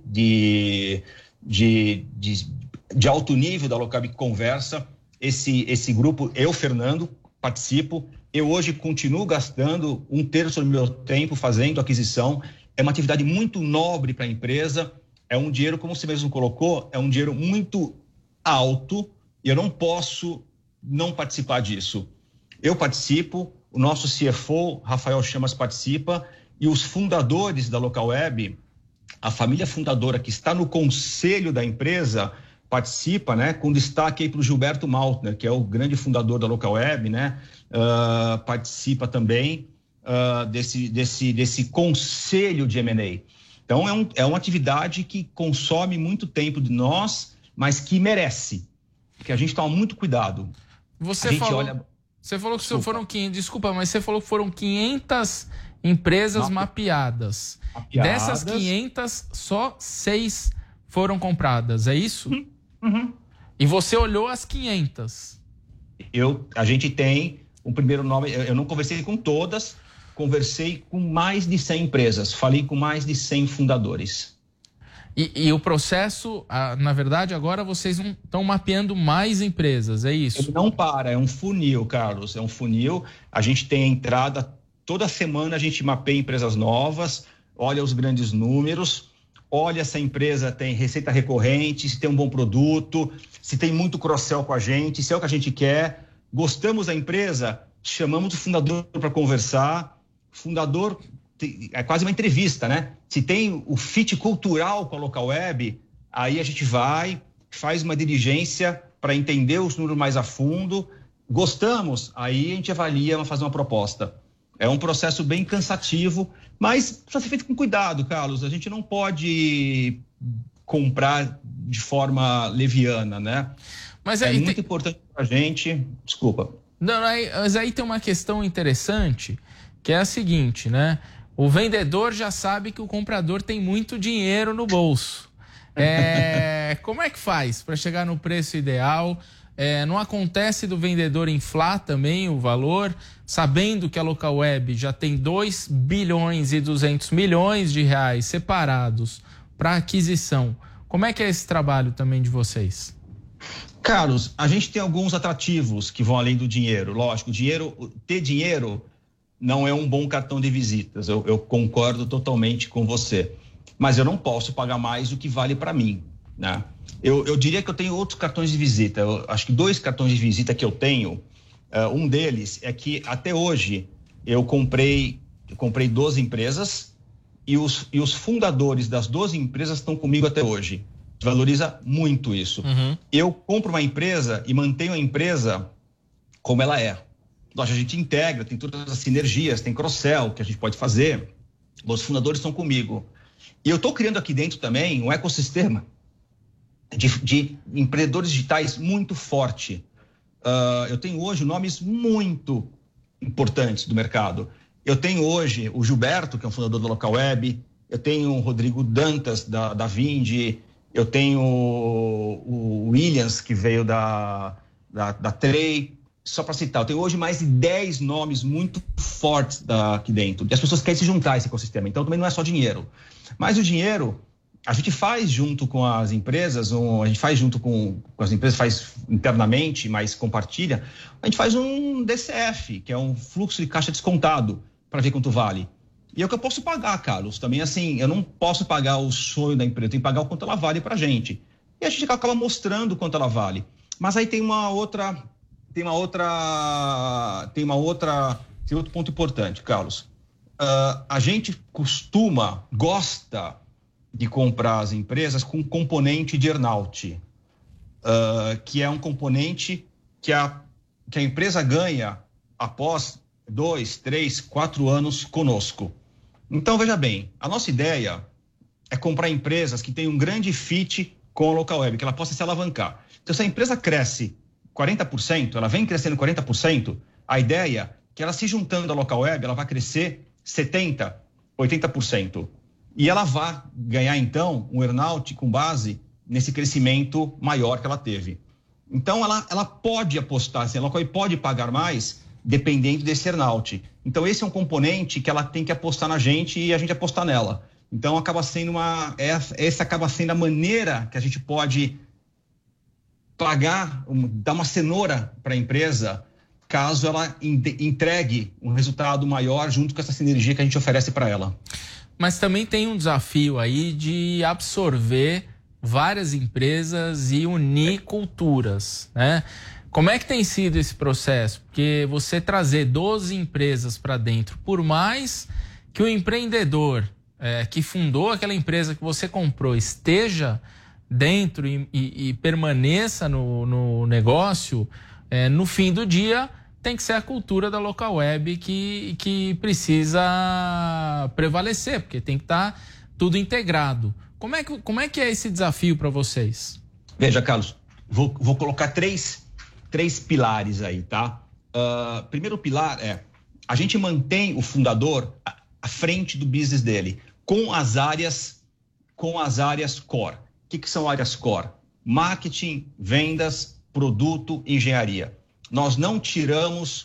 alto nível da Localweb que conversa. Esse grupo, eu, Fernando, participo. Eu hoje continuo gastando 1/3 do meu tempo fazendo aquisição. É uma atividade muito nobre para a empresa. É um dinheiro, como você mesmo colocou, é um dinheiro muito alto e eu não posso não participar disso. Eu participo, o nosso CFO, Rafael Chamas, participa, e os fundadores da Localweb, a família fundadora que está no conselho da empresa, participa, né, com destaque aí para o Gilberto Maltner, que é o grande fundador da Localweb, né, participa também desse conselho de M&A. Então, é uma atividade que consome muito tempo de nós, mas que merece, que a gente toma muito cuidado. Você falou que foram 500, desculpa, mas você falou que foram 500 empresas mapeadas. Dessas 500, só 6 foram compradas, é isso? Uhum. E você olhou as 500? A gente tem um primeiro nome, eu não conversei com todas, conversei com mais de 100 empresas, falei com mais de 100 fundadores. E o processo, na verdade, agora vocês estão mapeando mais empresas, é isso? Ele não para, é um funil, Carlos, é um funil. A gente tem a entrada, toda semana a gente mapeia empresas novas, olha os grandes números, olha se a empresa tem receita recorrente, se tem um bom produto, se tem muito cross-sell com a gente, se é o que a gente quer. Gostamos da empresa, chamamos o fundador para conversar. Fundador, é quase uma entrevista, né? Se tem o fit cultural com a Localweb, aí a gente vai, faz uma diligência para entender os números mais a fundo. Gostamos, aí a gente avalia, faz uma proposta. É um processo bem cansativo, mas precisa ser feito com cuidado, Carlos. A gente não pode comprar de forma leviana, né? Mas é muito importante para a gente. Desculpa. Não, mas aí tem uma questão interessante, que é a seguinte, né? O vendedor já sabe que o comprador tem muito dinheiro no bolso. Como é que faz para chegar no preço ideal? Não acontece do vendedor inflar também o valor, sabendo que a Localweb já tem 2 bilhões e 200 milhões de reais separados para aquisição. Como é que é esse trabalho também de vocês? Carlos, a gente tem alguns atrativos que vão além do dinheiro. Lógico, ter dinheiro não é um bom cartão de visitas. Eu concordo totalmente com você. Mas eu não posso pagar mais do que vale para mim, né? Eu diria que eu tenho outros cartões de visita. Eu acho que 2 cartões de visita que eu tenho, um deles é que até hoje eu comprei 12 empresas e os fundadores das 12 empresas estão comigo até hoje. Valoriza muito isso. Uhum. Eu compro uma empresa e mantenho a empresa como ela é. A gente integra, tem todas as sinergias, tem cross-sell que a gente pode fazer. Os fundadores estão comigo. E eu estou criando aqui dentro também um ecossistema de empreendedores digitais muito forte. Eu tenho hoje nomes muito importantes do mercado. Eu tenho hoje o Gilberto, que é um fundador da Local Web, eu tenho o Rodrigo Dantas, da Vindi, eu tenho o Williams, que veio da Trey, só para citar. Eu tenho hoje mais de 10 nomes muito fortes aqui dentro. E as pessoas querem se juntar a esse ecossistema. Então, também não é só dinheiro. Mas o dinheiro, a gente faz junto com as empresas, faz internamente, mas compartilha. A gente faz um DCF, que é um fluxo de caixa descontado, para ver quanto vale. E é o que eu posso pagar, Carlos. Também, assim, eu não posso pagar o sonho da empresa, eu tenho que pagar o quanto ela vale para a gente. E a gente acaba mostrando quanto ela vale. Mas aí tem outro ponto importante, Carlos. A gente gosta de comprar as empresas com componente de earn-out, que é um componente que a empresa ganha após 2, 3, 4 anos conosco. Então, veja bem, a nossa ideia é comprar empresas que têm um grande fit com a Local Web, que ela possa se alavancar. Então, se a empresa cresce 40%, ela vem crescendo 40%, a ideia é que ela se juntando à Local Web, ela vai crescer 70%, 80%. E ela vai ganhar, então, um earn-out com base nesse crescimento maior que ela teve. Então, ela pode apostar, assim, a Local Web pode pagar mais dependendo desse earn-out. Então, esse é um componente que ela tem que apostar na gente e a gente apostar nela. Então, essa acaba sendo a maneira que a gente pode pagar, dar uma cenoura para a empresa, caso ela entregue um resultado maior junto com essa sinergia que a gente oferece para ela. Mas também tem um desafio aí de absorver várias empresas e unir culturas, né? Como é que tem sido esse processo? Porque você trazer 12 empresas para dentro, por mais que o empreendedor que fundou aquela empresa que você comprou esteja dentro e permaneça no negócio, no fim do dia tem que ser a cultura da Local Web que precisa prevalecer, porque tem que estar tudo integrado. Como é que é esse desafio para vocês? Veja, Carlos, vou colocar três pilares aí, tá? Primeiro pilar a gente mantém o fundador à frente do business dele, com as áreas core. O que são áreas core? Marketing, vendas, produto, engenharia. Nós não tiramos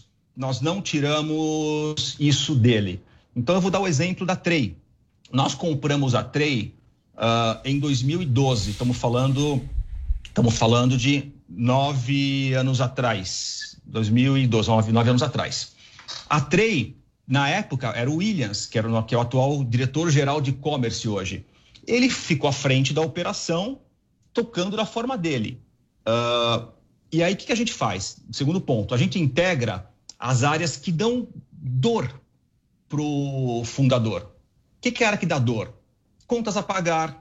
isso dele. Então, eu vou dar o exemplo da Trey. Nós compramos a Trey em 2012. Estamos falando de 9 anos atrás. 2012, 9 anos atrás. A Trey, na época, era o Williams, que é o atual diretor-geral de e-commerce hoje. Ele ficou à frente da operação, tocando da forma dele. E aí, o que a gente faz? Segundo ponto, a gente integra as áreas que dão dor para o fundador. O que é a área que dá dor? Contas a pagar,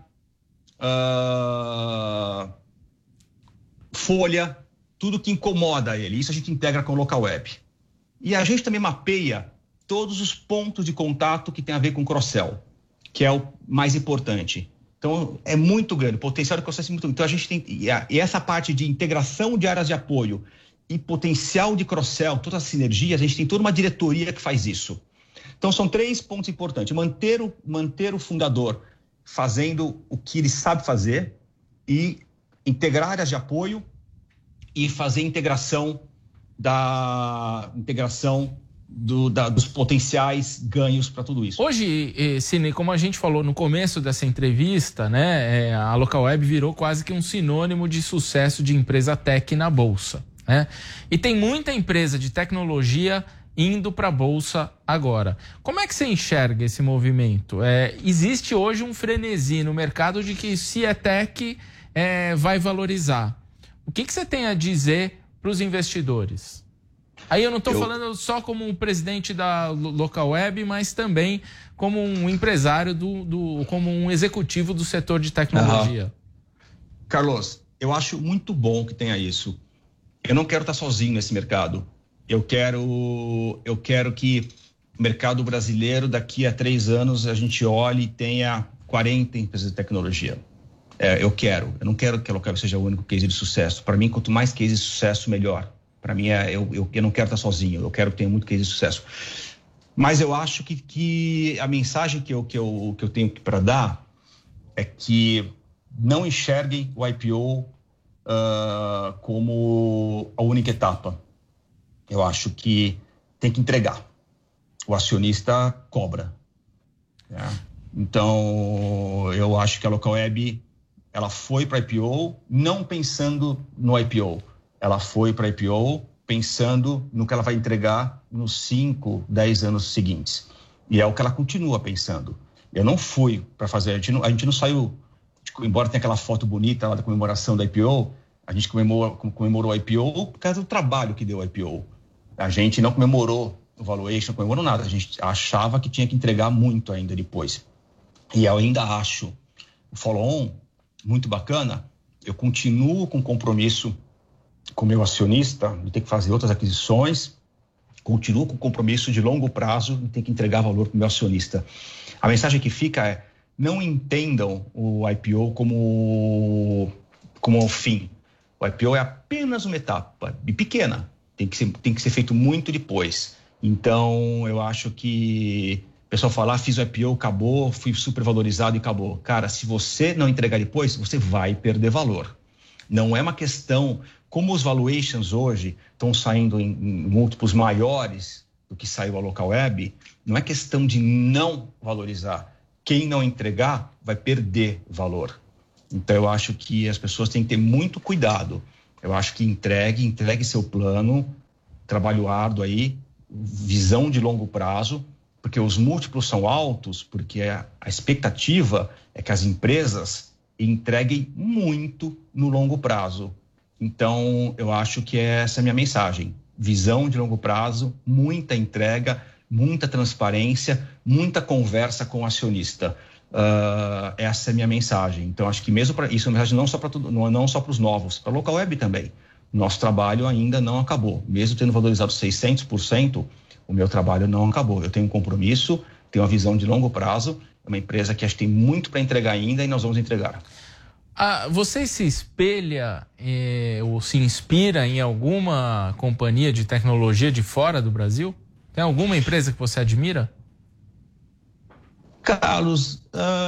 folha, tudo que incomoda ele. Isso a gente integra com o Local Web. E a gente também mapeia todos os pontos de contato que tem a ver com cross-sell, que é o mais importante. Então, é muito grande, o potencial de cross-sell é muito grande. Então, a gente tem... E essa parte de integração de áreas de apoio e potencial de cross-sell, todas as sinergias, a gente tem toda uma diretoria que faz isso. Então, são 3 pontos importantes. Manter o fundador fazendo o que ele sabe fazer e integrar áreas de apoio e fazer integração dos potenciais ganhos para tudo isso. Hoje, Cine, como a gente falou no começo dessa entrevista, né, a Local Web virou quase que um sinônimo de sucesso de empresa tech na Bolsa, né? E tem muita empresa de tecnologia indo para a Bolsa agora. Como é que você enxerga esse movimento? Existe hoje um frenesi no mercado de que se é tech, vai valorizar. O que você tem a dizer para os investidores? Aí eu não estou falando só como um presidente da Local Web, mas também como um empresário, como um executivo do setor de tecnologia. Carlos, eu acho muito bom que tenha isso. Eu não quero estar sozinho nesse mercado. Eu quero que o mercado brasileiro, daqui a 3 anos, a gente olhe e tenha 40 empresas de tecnologia. Eu não quero que a Local Web seja o único case de sucesso. Para mim, quanto mais case de sucesso, melhor. Para mim, eu não quero estar sozinho, eu quero que tenha muito case de sucesso. Mas eu acho que a mensagem que eu tenho para dar é que não enxerguem o IPO como a única etapa. Eu acho que tem que entregar. O acionista cobra. Então, eu acho que a Local Web, ela foi para IPO não pensando no IPO. Ela foi para IPO pensando no que ela vai entregar nos 5, 10 anos seguintes. E é o que ela continua pensando. Eu não fui para fazer... A gente não saiu... Embora tenha aquela foto bonita lá da comemoração da IPO, a gente comemorou a IPO por causa do trabalho que deu a IPO. A gente não comemorou o valuation, não comemorou nada. A gente achava que tinha que entregar muito ainda depois. E eu ainda acho o follow-on muito bacana. Eu continuo com compromisso com o meu acionista de ter que fazer outras aquisições. Continuo com compromisso de longo prazo de ter que entregar valor para o meu acionista. A mensagem que fica é: não entendam o IPO como o fim. O IPO é apenas uma etapa pequena. Tem que ser feito muito depois. Então, eu acho que o pessoal fala, fiz o IPO, acabou, fui super valorizado e acabou. Cara, se você não entregar depois, você vai perder valor. Não é uma questão... Como os valuations hoje estão saindo em múltiplos maiores do que saiu a Local Web, não é questão de não valorizar. Quem não entregar vai perder valor. Então, eu acho que as pessoas têm que ter muito cuidado. Eu acho que entregue seu plano, trabalho árduo aí, visão de longo prazo, porque os múltiplos são altos, porque a expectativa é que as empresas entreguem muito no longo prazo. Então, eu acho que essa é a minha mensagem. Visão de longo prazo, muita entrega, muita transparência, muita conversa com o acionista. Essa é a minha mensagem. Então, acho que mesmo para isso é uma mensagem não só para os novos, para a Local Web também. Nosso trabalho ainda não acabou. Mesmo tendo valorizado 600%, o meu trabalho não acabou. Eu tenho um compromisso, tenho uma visão de longo prazo, é uma empresa que acho que tem muito para entregar ainda e nós vamos entregar. Você se espelha ou se inspira em alguma companhia de tecnologia de fora do Brasil? Tem alguma empresa que você admira? Carlos,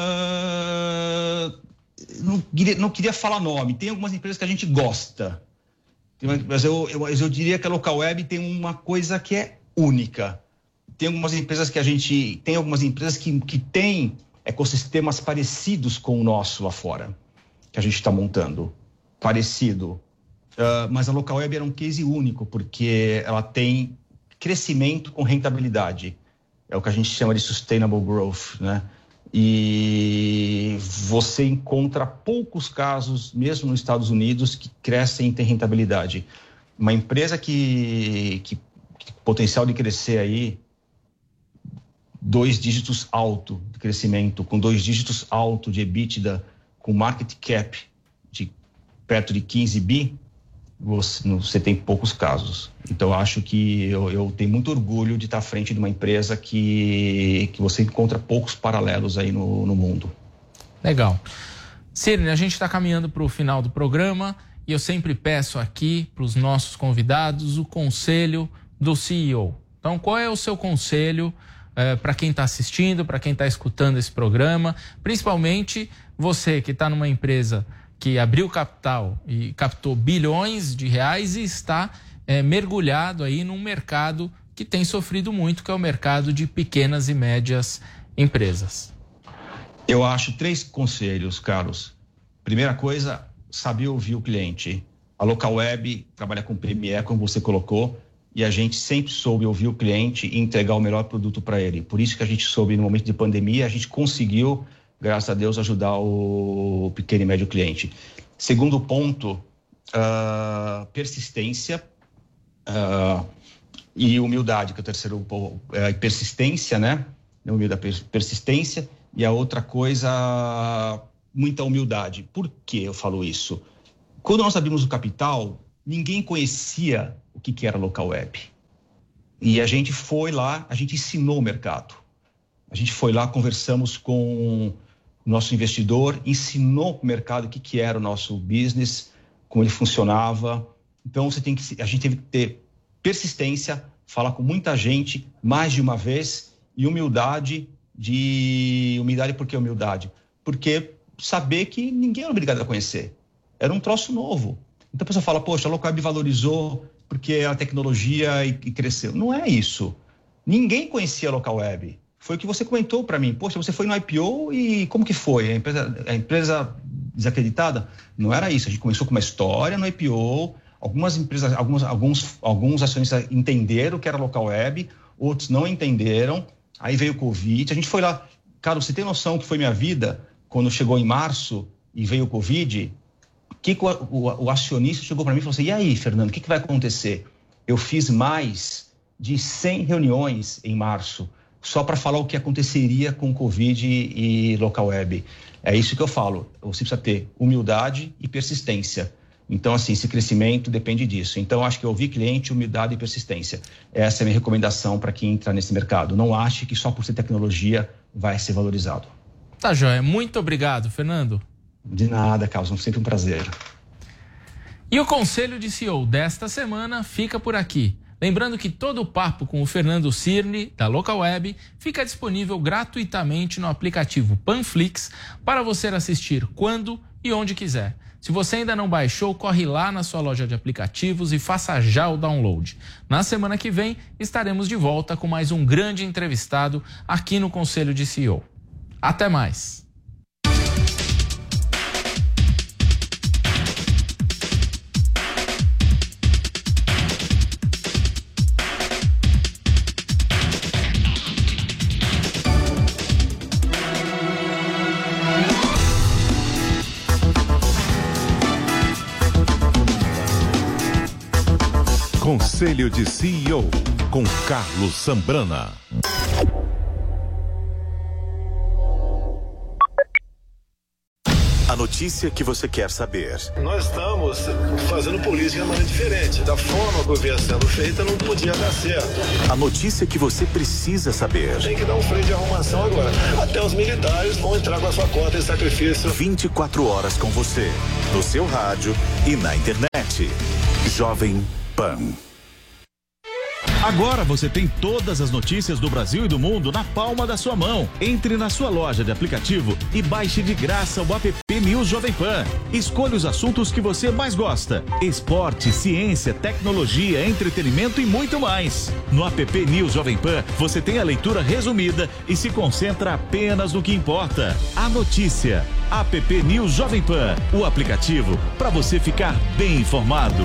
não queria falar nome. Tem algumas empresas que a gente gosta. Mas eu diria que a Local Web tem uma coisa que é única. Tem algumas empresas que têm ecossistemas parecidos com o nosso lá fora, que a gente está montando. Parecido. Mas a Local Web era um case único, porque ela tem crescimento com rentabilidade. É o que a gente chama de sustainable growth, né? E você encontra poucos casos, mesmo nos Estados Unidos, que crescem e têm rentabilidade. Uma empresa que potencial de crescer aí 2 dígitos alto de crescimento, com 2 dígitos alto de EBITDA, com market cap de perto de 15 bi, você tem poucos casos. Então, acho que eu tenho muito orgulho de estar à frente de uma empresa que você encontra poucos paralelos aí no mundo. Legal. Cirne, a gente está caminhando para o final do programa e eu sempre peço aqui para os nossos convidados o conselho do CEO. Então, qual é o seu conselho para quem está assistindo, para quem está escutando esse programa, principalmente você que está numa empresa que abriu capital e captou bilhões de reais e está mergulhado aí num mercado que tem sofrido muito, que é o mercado de pequenas e médias empresas? Eu acho 3 conselhos, Carlos. Primeira coisa, saber ouvir o cliente. A Local Web trabalha com PME, como você colocou, e a gente sempre soube ouvir o cliente e entregar o melhor produto para ele. Por isso que a gente soube, no momento de pandemia, a gente conseguiu, graças a Deus, ajudar o pequeno e médio cliente. Segundo ponto, persistência e humildade, que é o terceiro ponto. Persistência, né? Humildade, persistência. E a outra coisa, muita humildade. Por que eu falo isso? Quando nós abrimos o capital, ninguém conhecia o que era Local Web. E a gente foi lá, a gente ensinou o mercado. A gente foi lá, conversamos com o nosso investidor, ensinou para o mercado o que era o nosso business, como ele funcionava. Então, a gente teve que ter persistência, falar com muita gente mais de uma vez e humildade. Humildade, por que humildade? Porque saber que ninguém era obrigado a conhecer. Era um troço novo. Então a pessoa fala, poxa, a Local Web valorizou porque a tecnologia e cresceu. Não é isso. Ninguém conhecia a Local Web. Foi o que você comentou para mim. Poxa, você foi no IPO e como que foi? A empresa desacreditada? Não era isso. A gente começou com uma história no IPO. Algumas empresas, alguns acionistas entenderam que era Local Web, outros não entenderam. Aí veio o Covid. A gente foi lá. Cara, você tem noção que foi minha vida quando chegou em março e veio o Covid? O acionista chegou para mim e falou assim, e aí, Fernando, o que vai acontecer? Eu fiz mais de 100 reuniões em março, só para falar o que aconteceria com o Covid e Local Web. É isso que eu falo, você precisa ter humildade e persistência. Então, assim, esse crescimento depende disso. Então, acho que ouvir cliente, humildade e persistência. Essa é a minha recomendação para quem entrar nesse mercado. Não ache que só por ser tecnologia vai ser valorizado. Tá, joia. Muito obrigado, Fernando. De nada, Carlos. Sempre um prazer. E o Conselho de CEO desta semana fica por aqui. Lembrando que todo o papo com o Fernando Cirne, da Local Web, fica disponível gratuitamente no aplicativo Panflix para você assistir quando e onde quiser. Se você ainda não baixou, corre lá na sua loja de aplicativos e faça já o download. Na semana que vem, estaremos de volta com mais um grande entrevistado aqui no Conselho de CEO. Até mais! Conselho de CEO, com Carlos Sambrana. A notícia que você quer saber. Nós estamos fazendo política de maneira diferente. Da forma que vinha sendo feita, não podia dar certo. A notícia que você precisa saber. Tem que dar um freio de arrumação agora. Até os militares vão entrar com a sua cota de sacrifício. 24 horas com você, no seu rádio e na internet. Jovem Pan. Agora você tem todas as notícias do Brasil e do mundo na palma da sua mão. Entre na sua loja de aplicativo e baixe de graça o app News Jovem Pan. Escolha os assuntos que você mais gosta: esporte, ciência, tecnologia, entretenimento e muito mais. No app News Jovem Pan, você tem a leitura resumida e se concentra apenas no que importa: a notícia. App News Jovem Pan, o aplicativo para você ficar bem informado.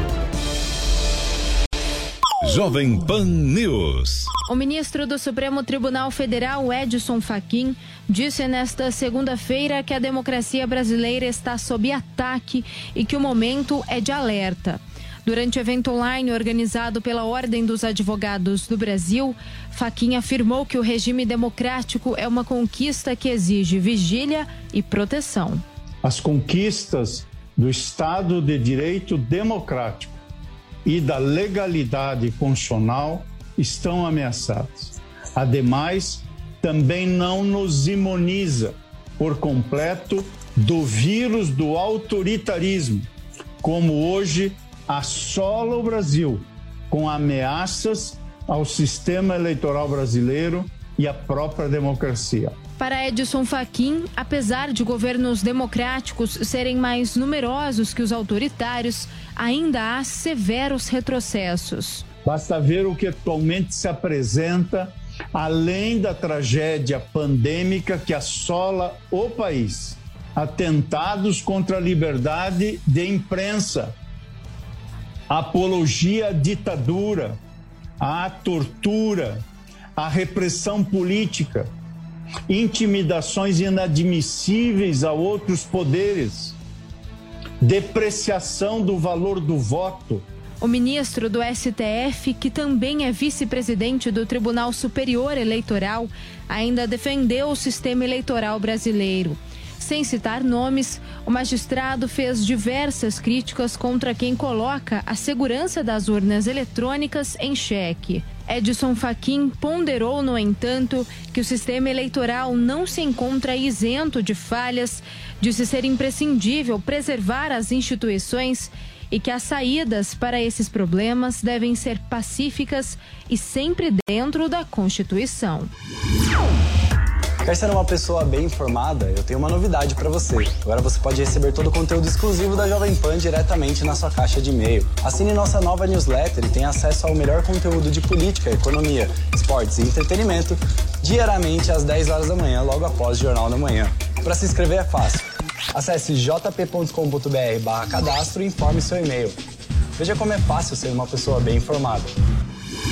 Jovem Pan News. O ministro do Supremo Tribunal Federal, Edson Fachin, disse nesta segunda-feira que a democracia brasileira está sob ataque e que o momento é de alerta. Durante evento online organizado pela Ordem dos Advogados do Brasil, Fachin afirmou que o regime democrático é uma conquista que exige vigília e proteção. As conquistas do Estado de Direito democrático e da legalidade constitucional estão ameaçadas. Ademais, também não nos imuniza por completo do vírus do autoritarismo, como hoje assola o Brasil, com ameaças ao sistema eleitoral brasileiro e à própria democracia. Para Edson Fachin, apesar de governos democráticos serem mais numerosos que os autoritários, ainda há severos retrocessos. Basta ver o que atualmente se apresenta, além da tragédia pandêmica que assola o país. Atentados contra a liberdade de imprensa, apologia à ditadura, à tortura, à repressão política, intimidações inadmissíveis a outros poderes, depreciação do valor do voto. O ministro do STF, que também é vice-presidente do Tribunal Superior Eleitoral, ainda defendeu o sistema eleitoral brasileiro. Sem citar nomes, o magistrado fez diversas críticas contra quem coloca a segurança das urnas eletrônicas em xeque. Edson Fachin ponderou, no entanto, que o sistema eleitoral não se encontra isento de falhas, disse ser imprescindível preservar as instituições e que as saídas para esses problemas devem ser pacíficas e sempre dentro da Constituição. Quer ser uma pessoa bem informada? Eu tenho uma novidade para você. Agora você pode receber todo o conteúdo exclusivo da Jovem Pan diretamente na sua caixa de e-mail. Assine nossa nova newsletter e tenha acesso ao melhor conteúdo de política, economia, esportes e entretenimento diariamente às 10 horas da manhã, logo após o Jornal da Manhã. Para se inscrever é fácil. Acesse jp.com.br/cadastro e informe seu e-mail. Veja como é fácil ser uma pessoa bem informada.